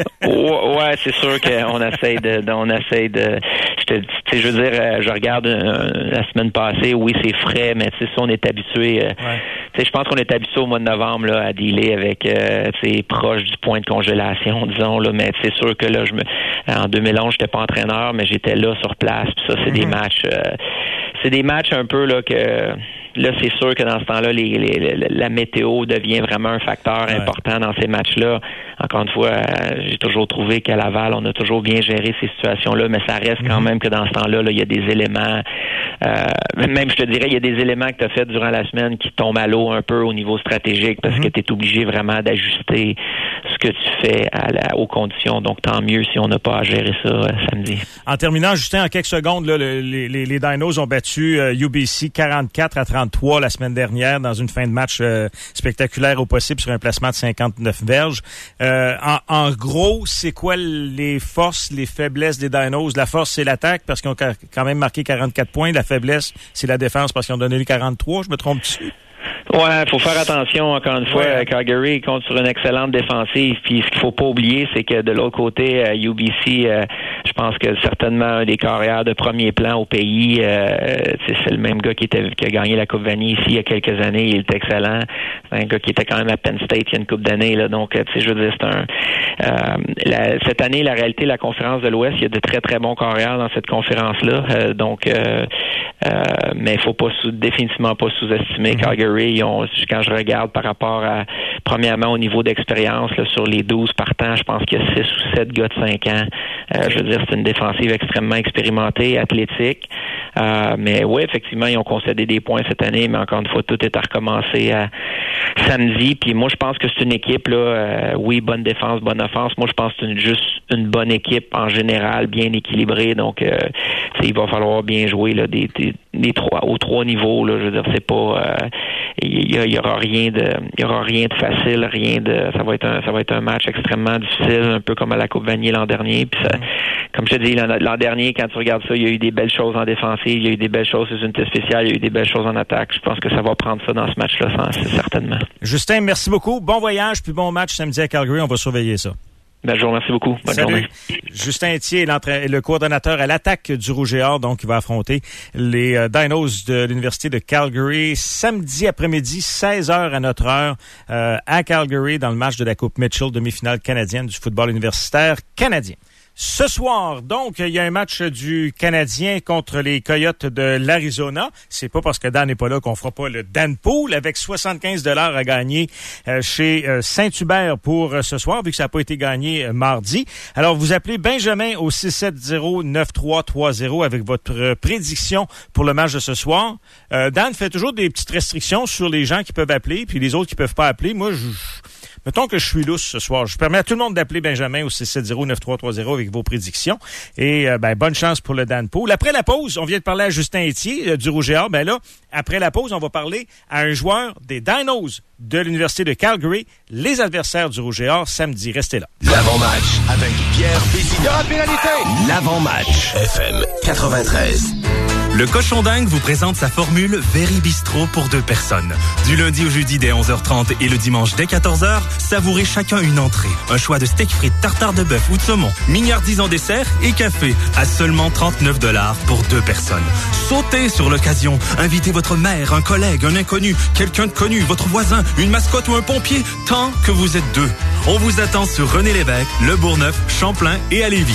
Ouais, c'est sûr qu'on essaye de, de on essaye de, je te, tu sais, je veux dire, je regarde euh, la semaine passée, oui, c'est frais, mais tu sais, on est habitué, euh, ouais. tu sais, je pense qu'on est habitué au mois de novembre là à dealer avec, euh, tu sais, proche du point de congélation, disons là, mais c'est sûr que là, je me, en deux mille onze, j'étais pas entraîneur, mais j'étais là sur place, puis ça, c'est mm-hmm. des matchs, euh, c'est des matchs un peu là que. Là, c'est sûr que dans ce temps-là, les, les, la météo devient vraiment un facteur ouais. important dans ces matchs-là. Encore une fois, euh, j'ai toujours trouvé qu'à Laval, on a toujours bien géré ces situations-là, mais ça reste quand mm-hmm. même que dans ce temps-là, là, il y a des éléments, euh, même je te dirais, il y a des éléments que tu as fait durant la semaine qui tombent à l'eau un peu au niveau stratégique parce mm-hmm. que tu es obligé vraiment d'ajuster ce que tu fais à la, aux conditions. Donc, tant mieux si on n'a pas à gérer ça euh, samedi. En terminant, Justin, en quelques secondes, là, le, les, les, les Dinos ont battu euh, U B C quarante-quatre à trente-trois la semaine dernière dans une fin de match euh, spectaculaire au possible sur un placement de cinquante-neuf verges. Euh, en, en gros, c'est quoi les forces, les faiblesses des Dinos? La force, c'est l'attaque parce qu'ils ont quand même marqué quarante-quatre points. La faiblesse, c'est la défense parce qu'ils ont donné les quarante-trois. Je me trompe-tu? Ouais, faut faire attention, encore une fois, ouais. Calgary compte sur une excellente défensive, puis ce qu'il faut pas oublier, c'est que de l'autre côté, euh, U B C, euh, je pense que certainement un des carrières de premier plan au pays, euh, c'est le même gars qui était qui a gagné la Coupe Vanier ici il y a quelques années, il est excellent. C'est un gars qui était quand même à Penn State il y a une couple d'années, là, donc tu sais, je veux dire, c'est un euh, la, cette année, la réalité, la conférence de l'Ouest, il y a de très très bons carrières dans cette conférence-là, euh, donc euh, euh, mais il faut pas sous, définitivement pas sous-estimer mm-hmm. Calgary. Ils ont, quand je regarde par rapport à, premièrement, au niveau d'expérience, là, sur les douze partants, je pense qu'il y a six ou sept gars de cinq ans. Euh, je veux dire, c'est une défensive extrêmement expérimentée, athlétique. Euh, mais oui, effectivement, ils ont concédé des points cette année, mais encore une fois, tout est à recommencer à samedi. Puis moi, je pense que c'est une équipe, là, euh, oui, bonne défense, bonne offense. Moi, je pense que c'est une, juste une bonne équipe en général, bien équilibrée. Donc, euh, il va falloir bien jouer là, des, des, des trois, aux trois niveaux. Là, je veux dire, c'est pas... Euh, il y, y aura rien de il y aura rien de facile, rien de ça va être un ça va être un match extrêmement difficile, un peu comme à la Coupe Vanier l'an dernier. Puis ça, comme je te dis, l'an, l'an dernier, quand tu regardes ça, il y a eu des belles choses en défensive, il y a eu des belles choses sur unités spéciales, il y a eu des belles choses en attaque. Je pense que ça va prendre ça dans ce match-là, c'est certainement. Justin, merci beaucoup. Bon voyage, puis bon match samedi à Calgary. On va surveiller ça. Ben, je vous remercie beaucoup. Bonne Salut. journée. Justin Etier est le coordonnateur à l'attaque du Rouge et Or, donc il va affronter les euh, Dinos de l'Université de Calgary samedi après-midi, seize heures à notre heure, euh, à Calgary, dans le match de la Coupe Mitchell, demi-finale canadienne du football universitaire canadien. Ce soir, donc, il y a un match du Canadien contre les Coyotes de l'Arizona. C'est pas parce que Dan n'est pas là qu'on fera pas le Dan Pool avec soixante-quinze dollars à gagner euh, chez euh, Saint-Hubert pour euh, ce soir, vu que ça n'a pas été gagné euh, mardi. Alors, vous appelez Benjamin au six sept zéro neuf trois trois zéro avec votre euh, prédiction pour le match de ce soir. Euh, Dan fait toujours des petites restrictions sur les gens qui peuvent appeler, puis les autres qui peuvent pas appeler. Moi, je... Mettons que je suis lousse ce soir. Je permets à tout le monde d'appeler Benjamin au six sept zéro neuf trois trois zéro avec vos prédictions. Et euh, ben, bonne chance pour le Dan Pool. Après la pause, on vient de parler à Justin Etier euh, du Rouge et Or. Ben là, après la pause, on va parler à un joueur des Dinos de l'Université de Calgary, les adversaires du Rouge et Or, samedi. Restez là. L'avant-match avec Pierre Bézina. L'avant-match F M quatre-vingt-treize. Le Cochon Dingue vous présente sa formule Very Bistro pour deux personnes. Du lundi au jeudi dès onze heures trente et le dimanche dès quatorze heures, savourez chacun une entrée. Un choix de steak frites, tartare de bœuf ou de saumon, mignardise en dessert et café à seulement trente-neuf dollars pour deux personnes. Sautez sur l'occasion. Invitez votre mère, un collègue, un inconnu, quelqu'un de connu, votre voisin, une mascotte ou un pompier, tant que vous êtes deux. On vous attend sur René-Lévesque, Le Bourgneuf, Champlain et à Lévis.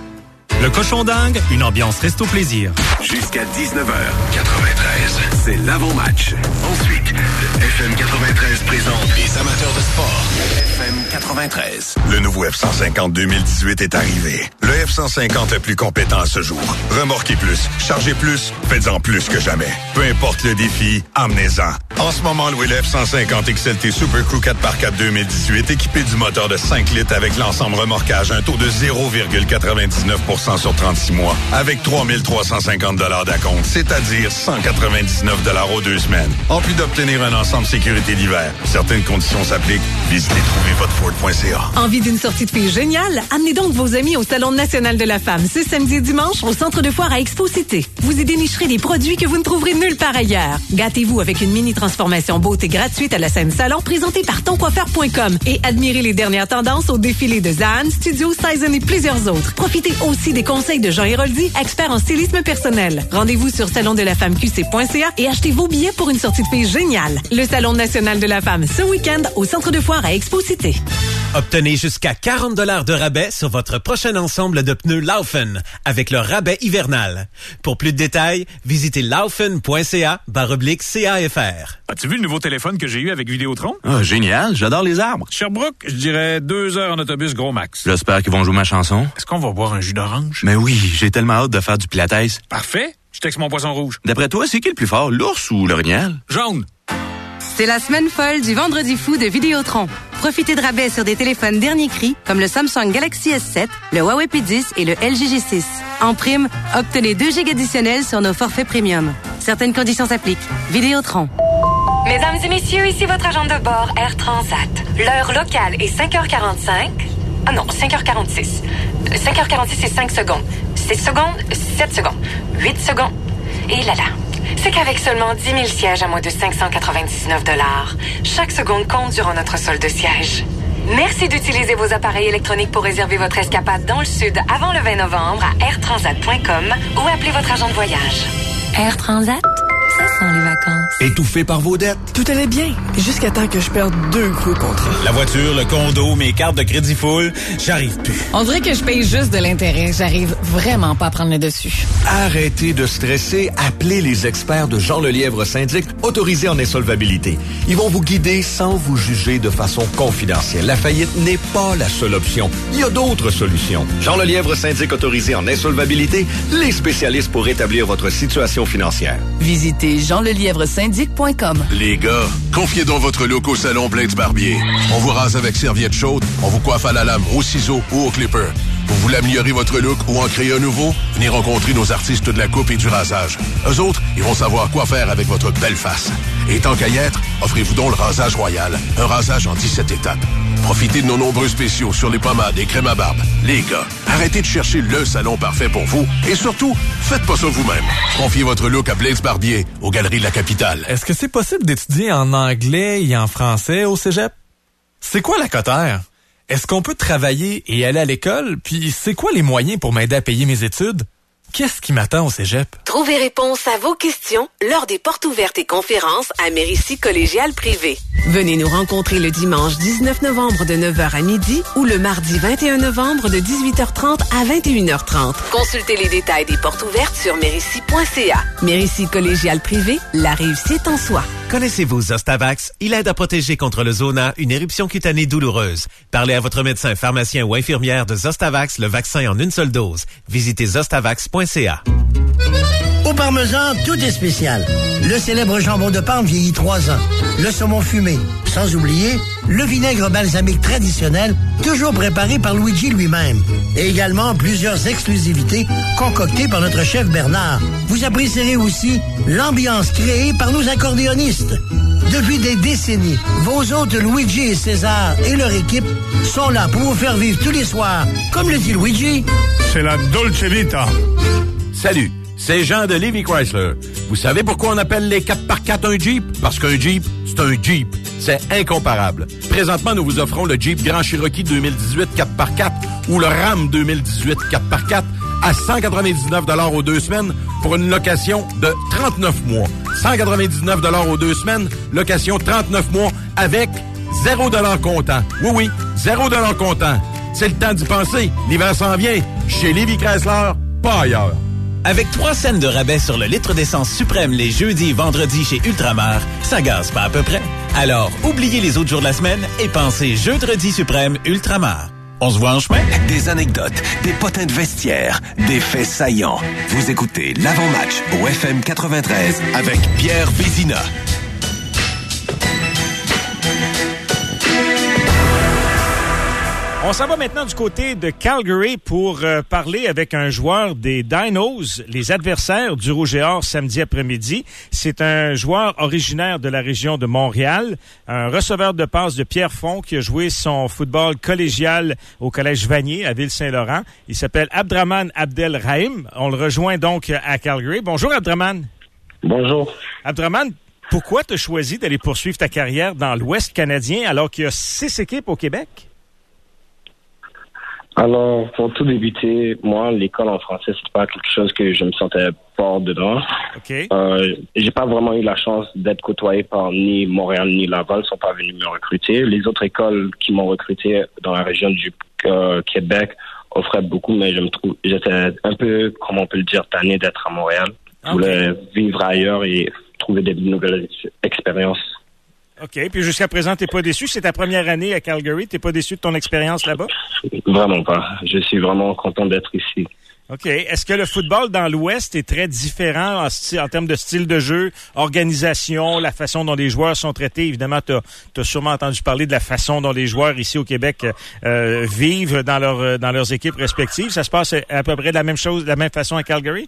Le Cochon Dingue, une ambiance resto-plaisir. Jusqu'à dix-neuf heures quatre-vingt-treize, c'est l'avant-match. Ensuite, le F M quatre-vingt-treize présente les amateurs de sport. F M quatre-vingt-treize. Le nouveau F cent cinquante deux mille dix-huit est arrivé. Le F cent cinquante le plus compétent à ce jour. Remorquez plus, chargez plus, faites-en plus que jamais. Peu importe le défi, emmenez-en. En ce moment, louez le F cent cinquante X L T Super Crew quatre par quatre deux mille dix-huit équipé du moteur de cinq litres avec l'ensemble remorquage, un taux de zéro virgule quatre-vingt-dix-neuf pour cent sur trente-six mois, avec trois mille trois cent cinquante dollars d'acompte, c'est-à-dire cent quatre-vingt-dix-neuf dollars aux deux semaines. En plus d'obtenir un ensemble sécurité d'hiver. Certaines conditions s'appliquent. Visitez trouver votre ford point c a. Envie d'une sortie de filles géniale? Amenez donc vos amis au Salon national de la femme ce samedi et dimanche au centre de foire à Expo Cité. Vous y dénicherez des produits que vous ne trouverez nulle part ailleurs. Gâtez-vous avec une mini-transformation beauté gratuite à la scène salon présentée par ton coiffeur point com et admirez les dernières tendances au défilé de Zahn, Studio, Sizen et plusieurs autres. Profitez aussi des conseils de Jean Héroldi, expert en stylisme personnel. Rendez-vous sur salon de la femme q c point c a et achetez vos billets pour une sortie de filles géniale. Le Salon national de la femme ce week-end au centre de foire à Expo Cité. Obtenez jusqu'à quarante dollars de rabais sur votre prochain ensemble de pneus Laufen avec le rabais hivernal. Pour plus de détails, visitez laufen point c a barre oblique C A F R. As-tu vu le nouveau téléphone que j'ai eu avec Vidéotron? Ah, génial, j'adore les arbres. Sherbrooke, je dirais deux heures en autobus gros max. J'espère qu'ils vont jouer ma chanson. Est-ce qu'on va boire un jus d'orange? Mais oui, j'ai tellement hâte de faire du pilates. Parfait, je texte mon poisson rouge. D'après toi, c'est qui le plus fort, l'ours ou l'orignal? Jaune. C'est la semaine folle du Vendredi fou de Vidéotron. Profitez de rabais sur des téléphones dernier cri comme le Samsung Galaxy S sept, le Huawei P dix et le L G G six. En prime, obtenez deux gigas additionnels sur nos forfaits premium. Certaines conditions s'appliquent. Vidéotron. Mesdames et messieurs, ici votre agent de bord Air Transat. L'heure locale est cinq heures quarante-cinq. Ah non, cinq heures quarante-six. cinq heures quarante-six, c'est cinq secondes. six secondes, sept secondes. huit secondes. Et là là. C'est qu'avec seulement dix mille sièges à moins de cinq cent quatre-vingt-dix-neuf dollars, chaque seconde compte durant notre solde siège. Merci d'utiliser vos appareils électroniques pour réserver votre escapade dans le Sud avant le vingt novembre à air transat point com ou appelez votre agent de voyage. Air Transat, ça sent les vacances. Étouffé par vos dettes? Tout allait bien, jusqu'à temps que je perde deux gros contrats. La voiture, le condo, mes cartes de crédit full, j'arrive plus. On dirait que je paye juste de l'intérêt. J'arrive vraiment pas à prendre le dessus. Arrêtez de stresser. Appelez les experts de Jean Lelièvre Syndic, autorisés en insolvabilité. Ils vont vous guider sans vous juger de façon confidentielle. La faillite n'est pas la seule option. Il y a d'autres solutions. Jean Lelièvre Syndic, autorisé en insolvabilité, les spécialistes pour rétablir votre situation financière. Visitez jean lelièvre syndic point com. Les gars, confiez donc votre look au salon Blades Barbier. On vous rase avec serviette chaude, on vous coiffe à la lame, au ciseau ou au clipper. Vous voulez améliorer votre look ou en créer un nouveau? Venez rencontrer nos artistes de la coupe et du rasage. Eux autres, ils vont savoir quoi faire avec votre belle face. Et tant qu'à y être, offrez-vous donc le rasage royal. Un rasage en dix-sept étapes. Profitez de nos nombreux spéciaux sur les pommades et crèmes à barbe. Les gars, arrêtez de chercher le salon parfait pour vous. Et surtout, faites pas ça vous-même. Confiez votre look à Blaise Barbier, aux Galeries de la Capitale. Est-ce que c'est possible d'étudier en anglais et en français au cégep? C'est quoi la cotère? Est-ce qu'on peut travailler et aller à l'école? Puis c'est quoi les moyens pour m'aider à payer mes études? Qu'est-ce qui m'attend au cégep? Trouvez réponse à vos questions lors des portes ouvertes et conférences à Mérici Collégiale Privé. Venez nous rencontrer le dimanche dix-neuf novembre de neuf heures à midi ou le mardi vingt et un novembre de dix-huit heures trente à vingt et une heures trente. Consultez les détails des portes ouvertes sur mérici point c a. Mérici Collégiale Privé, la réussite en soi. Connaissez-vous Zostavax? Il aide à protéger contre le zona, une éruption cutanée douloureuse. Parlez à votre médecin, pharmacien ou infirmière de Zostavax, le vaccin en une seule dose. Visitez zostavax point c a. Au Parmesan, tout est spécial. Le célèbre jambon de Parme vieillit trois ans. Le saumon fumé. Sans oublier le vinaigre balsamique traditionnel, toujours préparé par Luigi lui-même. Et également plusieurs exclusivités concoctées par notre chef Bernard. Vous apprécierez aussi l'ambiance créée par nos accordéonistes. Depuis des décennies, vos hôtes Luigi et César et leur équipe sont là pour vous faire vivre tous les soirs. Comme le dit Luigi, c'est la Dolce Vita. Salut, c'est Jean de Lévis Chrysler. Vous savez pourquoi on appelle les quatre par quatre un Jeep? Parce qu'un Jeep, c'est un Jeep. C'est incomparable. Présentement, nous vous offrons le Jeep Grand Cherokee deux mille dix-huit quatre par quatre ou le Ram deux mille dix-huit quatre par quatre à cent quatre-vingt-dix-neuf dollars aux deux semaines pour une location de trente-neuf mois. cent quatre-vingt-dix-neuf dollars aux deux semaines, location trente-neuf mois avec zéro dollar comptant. Oui, oui, zéro dollar comptant. C'est le temps d'y penser. L'hiver s'en vient. Chez Lévis Chrysler, pas ailleurs. Avec trois cents de rabais sur le litre d'essence suprême les jeudis et vendredis chez Ultramar, ça gaze pas à peu près. Alors, oubliez les autres jours de la semaine et pensez Jeudi suprême Ultramar. On se voit en chemin. Des anecdotes, des potins de vestiaire, des faits saillants. Vous écoutez l'avant-match au F M quatre-vingt-treize avec Pierre Vézina. On s'en va maintenant du côté de Calgary pour euh, parler avec un joueur des Dinos, les adversaires du Rouge et Or samedi après-midi. C'est un joueur originaire de la région de Montréal, un receveur de passe de Pierrefonds qui a joué son football collégial au Collège Vanier à Ville-Saint-Laurent. Il s'appelle Abdraman Abdelrahim. On le rejoint donc à Calgary. Bonjour Abdraman. Bonjour. Abdraman, pourquoi tu as choisi d'aller poursuivre ta carrière dans l'Ouest canadien alors qu'il y a six équipes au Québec? Alors, pour tout débuter, moi, l'école en français, c'est pas quelque chose que je me sentais fort dedans. Okay. Euh, j'ai pas vraiment eu la chance d'être côtoyé par ni Montréal ni Laval, ils sont pas venus me recruter. Les autres écoles qui m'ont recruté dans la région du euh, Québec offraient beaucoup, mais je me trouve, j'étais un peu, comment on peut le dire, tanné d'être à Montréal. Je okay. voulais vivre ailleurs et trouver des nouvelles expériences. OK. Puis jusqu'à présent, t'es pas déçu? C'est ta première année à Calgary. T'es pas déçu de ton expérience là-bas? Vraiment pas. Je suis vraiment content d'être ici. OK. Est-ce que le football dans l'Ouest est très différent en, style, en termes de style de jeu, organisation, la façon dont les joueurs sont traités? Évidemment, tu as sûrement entendu parler de la façon dont les joueurs ici au Québec euh, vivent dans, leur, dans leurs équipes respectives. Ça se passe à peu près de la même chose, de la même façon à Calgary?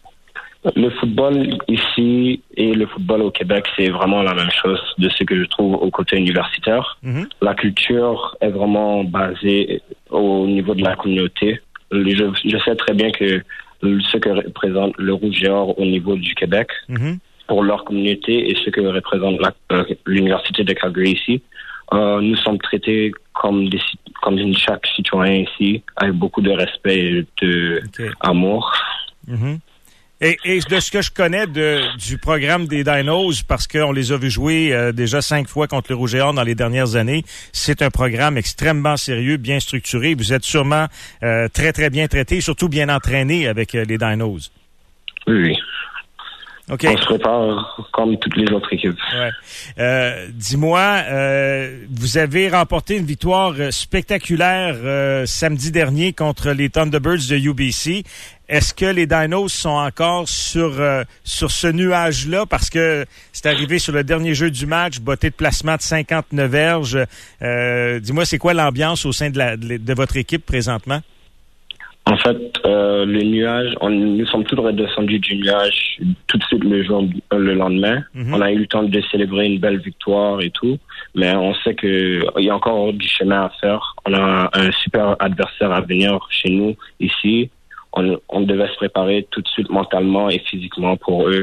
Le football ici et le football au Québec, c'est vraiment la même chose de ce que je trouve au côté universitaire. Mm-hmm. La culture est vraiment basée au niveau de la communauté. Je, je sais très bien que ce que représente le Rouge et Or au niveau du Québec, mm-hmm. pour leur communauté et ce que représente la, euh, l'université de Calgary ici, euh, nous sommes traités comme des comme chaque citoyen ici, avec beaucoup de respect et de okay. amour. Mm-hmm. Et, et de ce que je connais de, du programme des Dinos, parce qu'on les a vus jouer euh, déjà cinq fois contre le Rouge et Or dans les dernières années, c'est un programme extrêmement sérieux, bien structuré. Vous êtes sûrement euh, très, très bien traité, surtout bien entraîné avec euh, les Dinos. Oui, oui. Okay. On se prépare comme toutes les autres équipes. Ouais. Euh, dis-moi, euh, vous avez remporté une victoire spectaculaire euh, samedi dernier contre les Thunderbirds de U B C. Est-ce que les Dinos sont encore sur euh, sur ce nuage-là? Parce que c'est arrivé sur le dernier jeu du match, botté de placement de cinquante-neuf verges. Euh, dis-moi, c'est quoi l'ambiance au sein de, la, de, de votre équipe présentement? En fait, euh, le nuage, on, nous sommes tous redescendus du nuage tout de suite le jour, le lendemain. Mm-hmm. On a eu le temps de célébrer une belle victoire et tout, mais on sait que il y a encore du chemin à faire. On a un super adversaire à venir chez nous ici. On, on devait se préparer tout de suite mentalement et physiquement pour eux.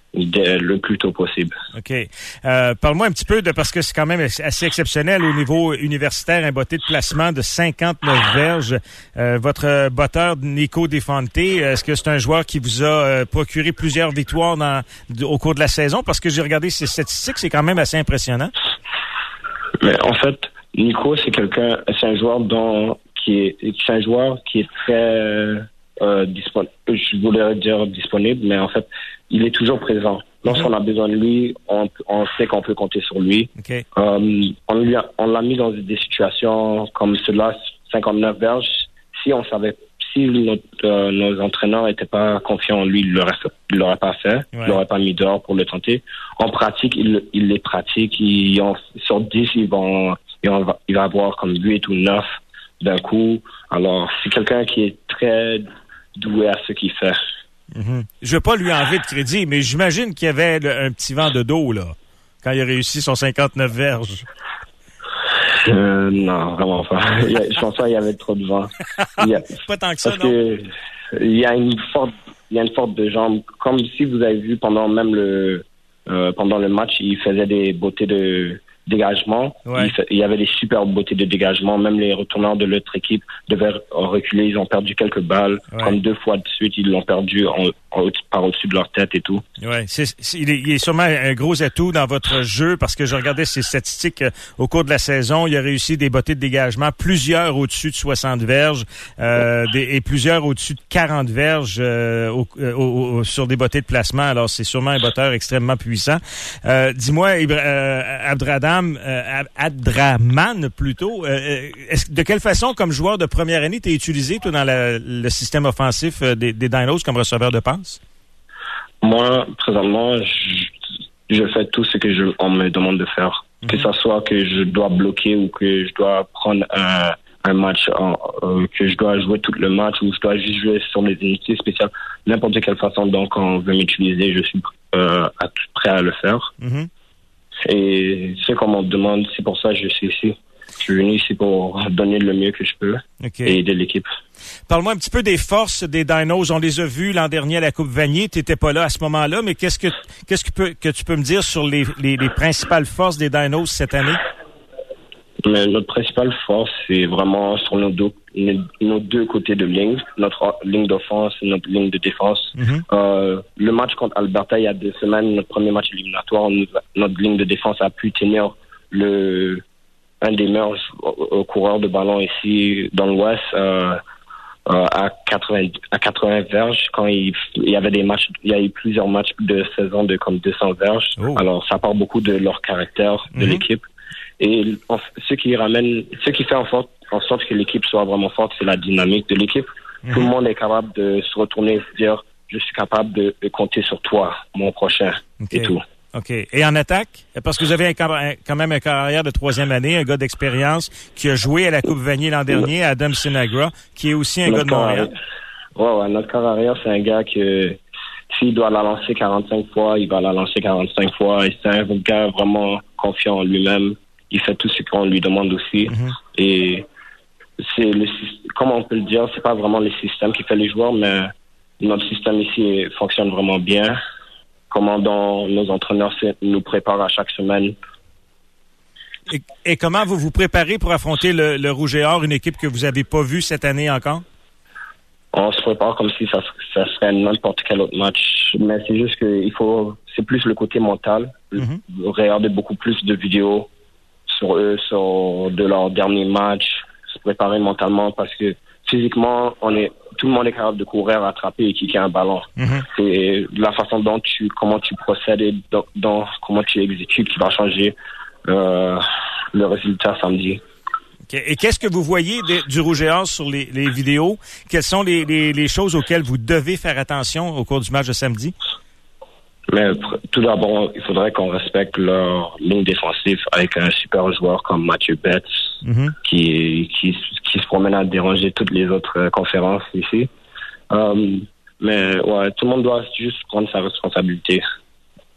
dès le plus tôt possible. OK. Euh, parle-moi un petit peu de, parce que c'est quand même assez exceptionnel au niveau universitaire, un botté de placement de cinquante-neuf verges. Euh, votre botteur Nico Defonte, est-ce que c'est un joueur qui vous a euh, procuré plusieurs victoires dans, au cours de la saison? Parce que j'ai regardé ses statistiques, c'est quand même assez impressionnant. Mais en fait, Nico, c'est quelqu'un, c'est un joueur dont, qui est, c'est un joueur qui est très euh, disponible. Je voulais dire disponible, mais en fait, il est toujours présent. Lorsqu'on a besoin de lui, on, on sait qu'on peut compter sur lui. Okay. Euh, on, lui a, on l'a mis dans des situations comme cela, cinquante-neuf verges. Si on savait, si notre, euh, nos entraîneurs n'étaient pas confiants en lui, ils ne l'auraient, l'auraient pas fait. Ouais. Ils l'auraient pas mis dehors pour le tenter. En pratique, il, il les pratique. Ils ont, sur dix, ils vont, ils vont, il va avoir comme huit ou neuf d'un coup. Alors, c'est quelqu'un qui est très doué à ce qu'il fait. Mm-hmm. Je veux pas lui enlever de crédit, mais j'imagine qu'il y avait le, un petit vent de dos, là, quand il a réussi son cinquante-neuf verges. Euh, non, vraiment pas. Il y a, je pense pas qu'il y avait trop de vent. Il y a, pas tant que ça, parce non? Que il y a une forte, il y a une forte de jambes. Comme si vous avez vu pendant même le, euh, pendant le match, il faisait des beautés de dégagement. Ouais. Il, fait, il y avait des super beautés de dégagement. Même les retourneurs de l'autre équipe devaient reculer. Ils ont perdu quelques balles. Ouais. Comme deux fois de suite, ils l'ont perdu en, en, par au-dessus de leur tête et tout. Ouais, c'est, c'est, il, est, il est sûrement un gros atout dans votre jeu parce que je regardais ses statistiques euh, au cours de la saison. Il a réussi des bottées de dégagement, plusieurs au-dessus de soixante verges euh, des, et plusieurs au-dessus de quarante verges euh, au, au, au, sur des bottées de placement. Alors, c'est sûrement un botteur extrêmement puissant. Euh, dis-moi, euh, Abdradam, Euh, Abdraman plutôt. Euh, est-ce, de quelle façon, comme joueur de première année, t'es utilisé toi dans la, le système offensif des, des Dinos comme receveur de passe? Moi, présentement, je, je fais tout ce que je, on me demande de faire. Mm-hmm. Que ce soit que je dois bloquer ou que je dois prendre un, un match, en, euh, que je dois jouer tout le match ou je dois juste jouer sur des unités spéciales. N'importe quelle façon, donc, on veut m'utiliser, je suis euh, à, prêt à le faire. Mm-hmm. Et c'est comme on me demande, c'est pour ça que je suis ici. Je suis venu ici pour donner le mieux que je peux okay. et aider l'équipe. Parle-moi un petit peu des forces des Dinos. On les a vus l'an dernier à la Coupe Vanier. Tu n'étais pas là à ce moment-là, mais qu'est-ce que qu'est-ce que, peut, que tu peux me dire sur les, les, les principales forces des Dinos cette année? Mais notre principale force, c'est vraiment sur nos deux, nos deux côtés de ligne, notre ligne d'offense et notre ligne de défense. Mm-hmm. Euh, le match contre Alberta, il y a deux semaines, notre premier match éliminatoire, nous, notre ligne de défense a pu tenir le un des meilleurs coureurs de ballon ici dans l'Ouest euh, euh, à quatre-vingts à quatre-vingts verges. Quand il, il y avait des matchs, il y a eu plusieurs matchs de saison de comme deux cents verges. Oh. Alors ça part beaucoup de leur caractère de mm-hmm. l'équipe. Et ce qui ramène, ce qui fait en sorte, en sorte que l'équipe soit vraiment forte, c'est la dynamique de l'équipe. Mmh. Tout le monde est capable de se retourner et se dire, je suis capable de, de compter sur toi, mon prochain, okay. et tout. OK. Et en attaque? Parce que vous avez un, quand même un carrière de troisième année, un gars d'expérience qui a joué à la Coupe Vanier l'an dernier, Adam Sinagra, qui est aussi un notre gars de Montréal. Ouais, ouais, notre carrière, c'est un gars que s'il doit la lancer quarante-cinq fois, il va la lancer quarante-cinq fois. Et c'est un gars vraiment confiant en lui-même. Il fait tout ce qu'on lui demande aussi. Mm-hmm. Et c'est le, comment on peut le dire, c'est pas vraiment le système qui fait les joueurs, mais notre système ici fonctionne vraiment bien. Comment dans nos entraîneurs nous préparent à chaque semaine. Et, et comment vous vous préparez pour affronter le, le Rouge et Or, une équipe que vous avez pas vue cette année encore? On se prépare comme si ça, ça serait n'importe quel autre match. Mais c'est juste que il faut, c'est plus le côté mental. Mm-hmm. Regarder beaucoup plus de vidéos sur eux, sur de leur dernier match, se préparer mentalement parce que physiquement, on est, tout le monde est capable de courir, attraper et kicker un ballon. Mm-hmm. C'est la façon dont tu, comment tu procèdes et dans, dans comment tu exécutes qui va changer euh, le résultat samedi. Okay. Et qu'est-ce que vous voyez de, du Rouge et Or sur les, les vidéos? Quelles sont les, les, les choses auxquelles vous devez faire attention au cours du match de samedi? Mais tout d'abord, il faudrait qu'on respecte leur ligne défensive avec un super joueur comme Mathieu Betts, mm-hmm. qui, qui, qui se promène à déranger toutes les autres euh, conférences ici. Um, mais ouais, tout le monde doit juste prendre sa responsabilité.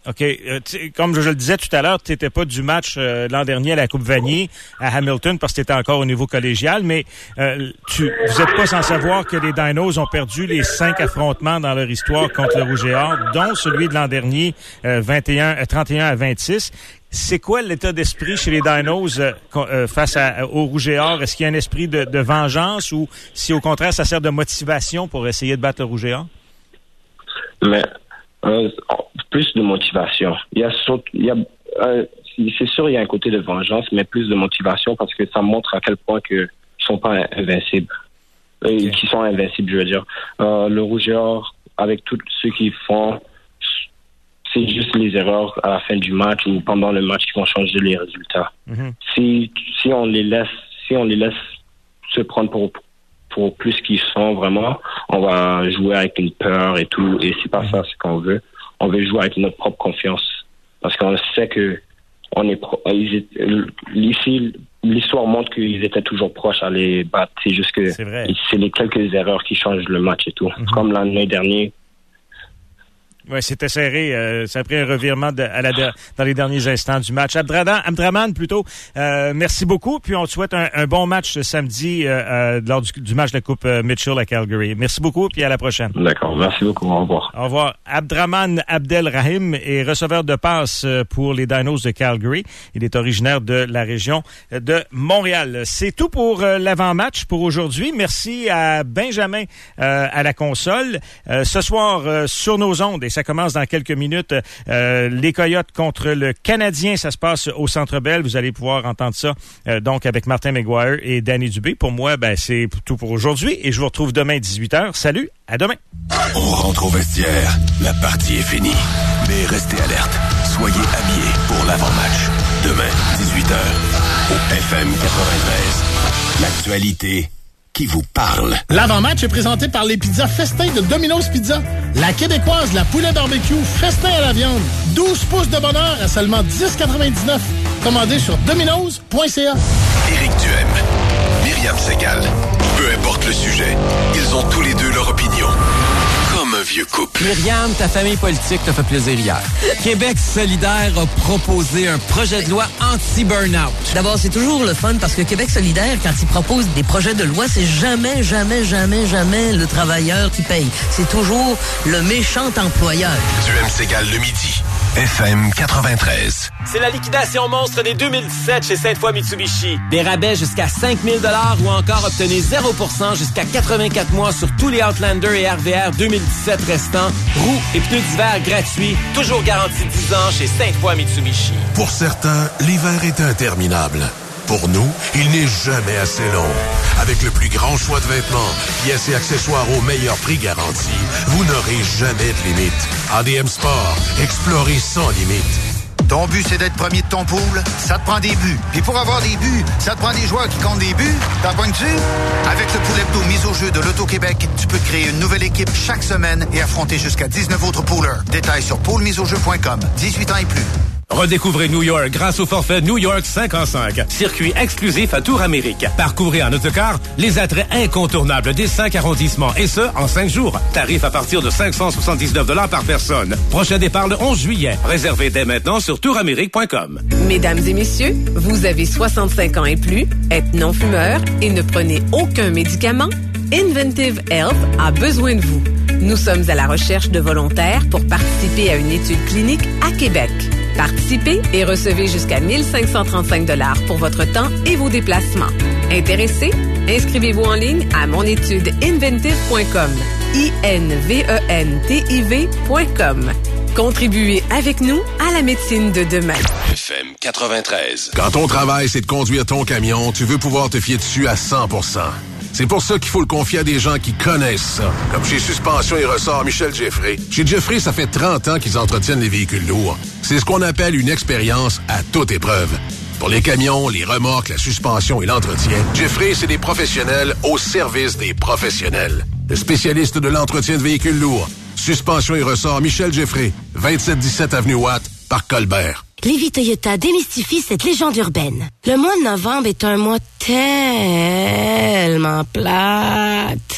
OK. Euh, comme je, je le disais tout à l'heure, tu n'étais pas du match euh, l'an dernier à la Coupe Vanier à Hamilton parce que tu étais encore au niveau collégial, mais euh, tu, vous n'êtes pas sans savoir que les Dinos ont perdu les cinq affrontements dans leur histoire contre le Rouge et Or, dont celui de l'an dernier, euh, vingt et un, trente et un à vingt-six. C'est quoi l'état d'esprit chez les Dinos euh, euh, face à, au Rouge et Or? Est-ce qu'il y a un esprit de, de vengeance ou si au contraire ça sert de motivation pour essayer de battre le Rouge et Or? Mais euh, plus de motivation. Il y a, il y a euh, c'est sûr il y a un côté de vengeance, mais plus de motivation parce que ça montre à quel point que ils sont pas invincibles, euh, okay. qu'ils sont invincibles, je veux dire. Euh, le Rouge et Or, avec tout ce qu'ils font, c'est juste les erreurs à la fin du match ou pendant le match qui vont changer les résultats. Mm-hmm. Si si on les laisse si on les laisse se prendre pour pour plus qu'ils sont vraiment, on va jouer avec une peur et tout, et c'est pas ça ce qu'on veut. On veut jouer avec notre propre confiance parce qu'on sait que on est pro- ils étaient, ici l'histoire montre qu'ils étaient toujours proches à les battre. C'est juste que c'est, c'est les quelques erreurs qui changent le match et tout. Mm-hmm. Comme l'année dernière. Oui, c'était serré. Euh, ça a pris un revirement de, à la de, dans les derniers instants du match. Abdradan, Abdraman, plutôt, euh, merci beaucoup. Puis on te souhaite un, un bon match ce samedi euh, euh, lors du, du match de la Coupe euh, Mitchell à Calgary. Merci beaucoup, puis à la prochaine. D'accord, merci beaucoup. Au revoir. Au revoir. Abdraman Abdelrahim est receveur de passe pour les Dinos de Calgary. Il est originaire de la région de Montréal. C'est tout pour euh, l'avant-match pour aujourd'hui. Merci à Benjamin euh, à la console. Euh, ce soir, euh, sur nos ondes, et ça commence dans quelques minutes. Euh, les Coyotes contre le Canadien, ça se passe au Centre Bell. Vous allez pouvoir entendre ça euh, donc avec Martin McGuire et Danny Dubé. Pour moi, ben c'est tout pour aujourd'hui et je vous retrouve demain à dix-huit heures. Salut, à demain. On rentre au vestiaire, la partie est finie. Mais restez alerte, soyez habillés pour l'avant-match. Demain, dix-huit heures, au F M quatre-vingt-treize. L'actualité qui vous parle. L'avant-match est présenté par les pizzas Festin de Domino's Pizza. La québécoise, la poulet barbecue, Festin à la viande. douze pouces de bonheur à seulement dix quatre-vingt-dix-neuf. Commandez sur dominos point c a. Éric Duhem, Myriam Segal. Peu importe le sujet, ils ont tous les deux leur opinion. Comme un vieux couple. Myriam, ta famille politique te fait plaisir hier. Québec solidaire a proposé un projet de loi anti-burnout. D'abord, c'est toujours le fun parce que Québec solidaire, quand il propose des projets de loi, c'est jamais, jamais, jamais, jamais le travailleur qui paye. C'est toujours le méchant employeur. Duhem Segal le midi. F M quatre-vingt-treize. C'est la liquidation monstre des deux mille dix-sept chez Sainte-Foy Mitsubishi. Des rabais jusqu'à cinq mille dollars ou encore obtenez zéro pour cent jusqu'à quatre-vingt-quatre mois sur tous les Outlander et R V R deux mille dix-sept restants. Roues et pneus d'hiver gratuits. Toujours garantie dix ans chez Sainte-Foy Mitsubishi. Pour certains, l'hiver est interminable. Pour nous, il n'est jamais assez long. Avec le plus grand choix de vêtements, pièces et accessoires au meilleur prix garanti, vous n'aurez jamais de limite. A D M Sport, explorez sans limite. Ton but, c'est d'être premier de ton pool? Ça te prend des buts. Puis pour avoir des buts, ça te prend des joueurs qui comptent des buts. T'en pognes-tu? Avec le pool hebdo mise au jeu de l'Auto-Québec, tu peux créer une nouvelle équipe chaque semaine et affronter jusqu'à dix-neuf autres poolers. Détails sur pool mise au jeu point com. dix-huit ans et plus. Redécouvrez New York grâce au forfait New York cinq en cinq. Circuit exclusif à Tour Amérique. Parcouvrez en autocar les attraits incontournables des cinq arrondissements. Et ce, en cinq jours. Tarif à partir de cinq cent soixante-dix-neuf dollars par personne. Prochain départ le onze juillet. Réservez dès maintenant sur tour amérique point com. Mesdames et messieurs, vous avez soixante-cinq ans et plus, êtes non-fumeur et ne prenez aucun médicament? Inventive Health a besoin de vous. Nous sommes à la recherche de volontaires pour participer à une étude clinique à Québec. Participez et recevez jusqu'à mille cinq cent trente-cinq dollars pour votre temps et vos déplacements. Intéressé? Inscrivez-vous en ligne à monétude inventive point com. I N V E N T I V point com. Contribuez avec nous à la médecine de demain. F M quatre-vingt-treize. Quand ton travail, c'est de conduire ton camion, tu veux pouvoir te fier dessus à cent pour cent. C'est pour ça qu'il faut le confier à des gens qui connaissent ça. Comme chez Suspension et Ressort Michel Jeffrey. Chez Jeffrey, ça fait trente ans qu'ils entretiennent les véhicules lourds. C'est ce qu'on appelle une expérience à toute épreuve. Pour les camions, les remorques, la suspension et l'entretien, Jeffrey, c'est des professionnels au service des professionnels. Le spécialiste de l'entretien de véhicules lourds. Suspension et Ressort Michel Jeffrey. vingt-sept dix-sept avenue Watt, Parc Colbert. Lévis Toyota démystifie cette légende urbaine. Le mois de novembre est un mois tellement plate.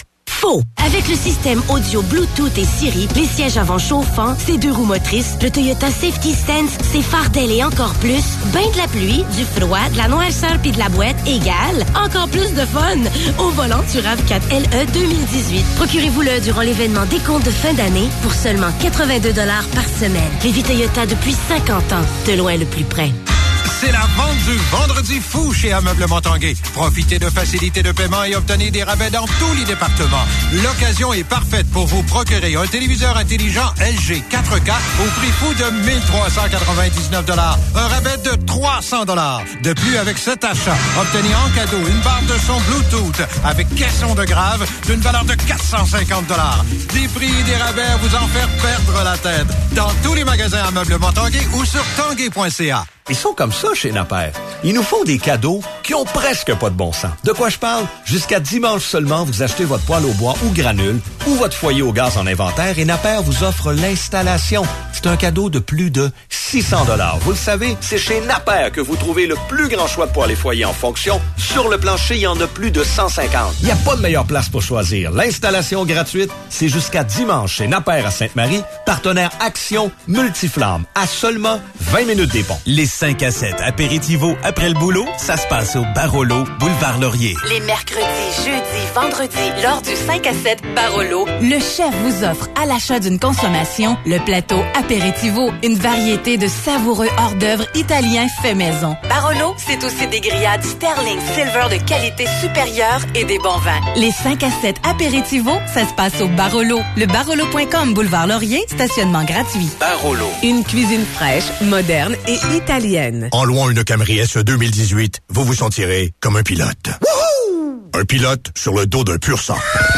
Faux! Avec le système audio Bluetooth et Siri, les sièges avant chauffants, ses deux roues motrices, le Toyota Safety Sense, ses phares d'aile et encore plus, ben de la pluie, du froid, de la noirceur puis de la boîte égale encore plus de fun au volant du RAV quatre L E deux mille dix-huit. Procurez-vous-le durant l'événement décompte de fin d'année pour seulement quatre-vingt-deux dollars par semaine. Lévis Toyota depuis cinquante ans, de loin le plus près. C'est la vente du Vendredi fou chez Ameublement Tanguay. Profitez de facilités de paiement et obtenez des rabais dans tous les départements. L'occasion est parfaite pour vous procurer un téléviseur intelligent L G quatre K au prix fou de mille trois cent quatre-vingt-dix-neuf dollars. Un rabais de trois cents dollars. De plus, avec cet achat, obtenez en cadeau une barre de son Bluetooth avec caisson de grave d'une valeur de quatre cent cinquante dollars. Des prix et des rabais à vous en faire perdre la tête. Dans tous les magasins Ameublement Tanguay ou sur tanguay point c a. Ils sont comme ça chez Napper. Ils nous font des cadeaux qui ont presque pas de bon sens. De quoi je parle? Jusqu'à dimanche seulement, vous achetez votre poêle au bois ou granule ou votre foyer au gaz en inventaire et Napper vous offre l'installation. C'est un cadeau de plus de six cents dollars. Vous le savez, c'est chez Napper que vous trouvez le plus grand choix de poêles et foyers en fonction. Sur le plancher, il y en a plus de cent cinquante. Il n'y a pas de meilleure place pour choisir. L'installation gratuite, c'est jusqu'à dimanche chez Napper à Sainte-Marie, partenaire Action Multiflamme, à seulement vingt minutes des ponts. Les cinq à sept apéritivos après le boulot, ça se passe au Barolo, boulevard Laurier. Les mercredis, jeudis, vendredis, lors du cinq à sept Barolo, le chef vous offre à l'achat d'une consommation le plateau Aperitivo, une variété de savoureux hors-d'œuvre italiens fait maison. Barolo, c'est aussi des grillades Sterling Silver de qualité supérieure et des bons vins. Les cinq à sept Aperitivo, ça se passe au Barolo. Le barolo point com, boulevard Laurier, stationnement gratuit. Barolo. Une cuisine fraîche, moderne et italienne. En louant une Camry S E deux mille dix-huit, vous vous sentirez comme un pilote. Wouhou! Un pilote sur le dos d'un pur sang.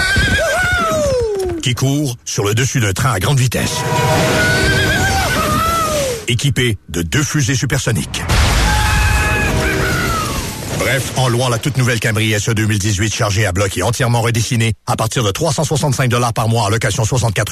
Qui court sur le dessus d'un train à grande vitesse. Équipé de deux fusées supersoniques. Bref, en louant la toute nouvelle Camry S E deux mille dix-huit chargée à bloc et entièrement redessinée, à partir de trois cent soixante-cinq dollars par mois en location soixante-quatre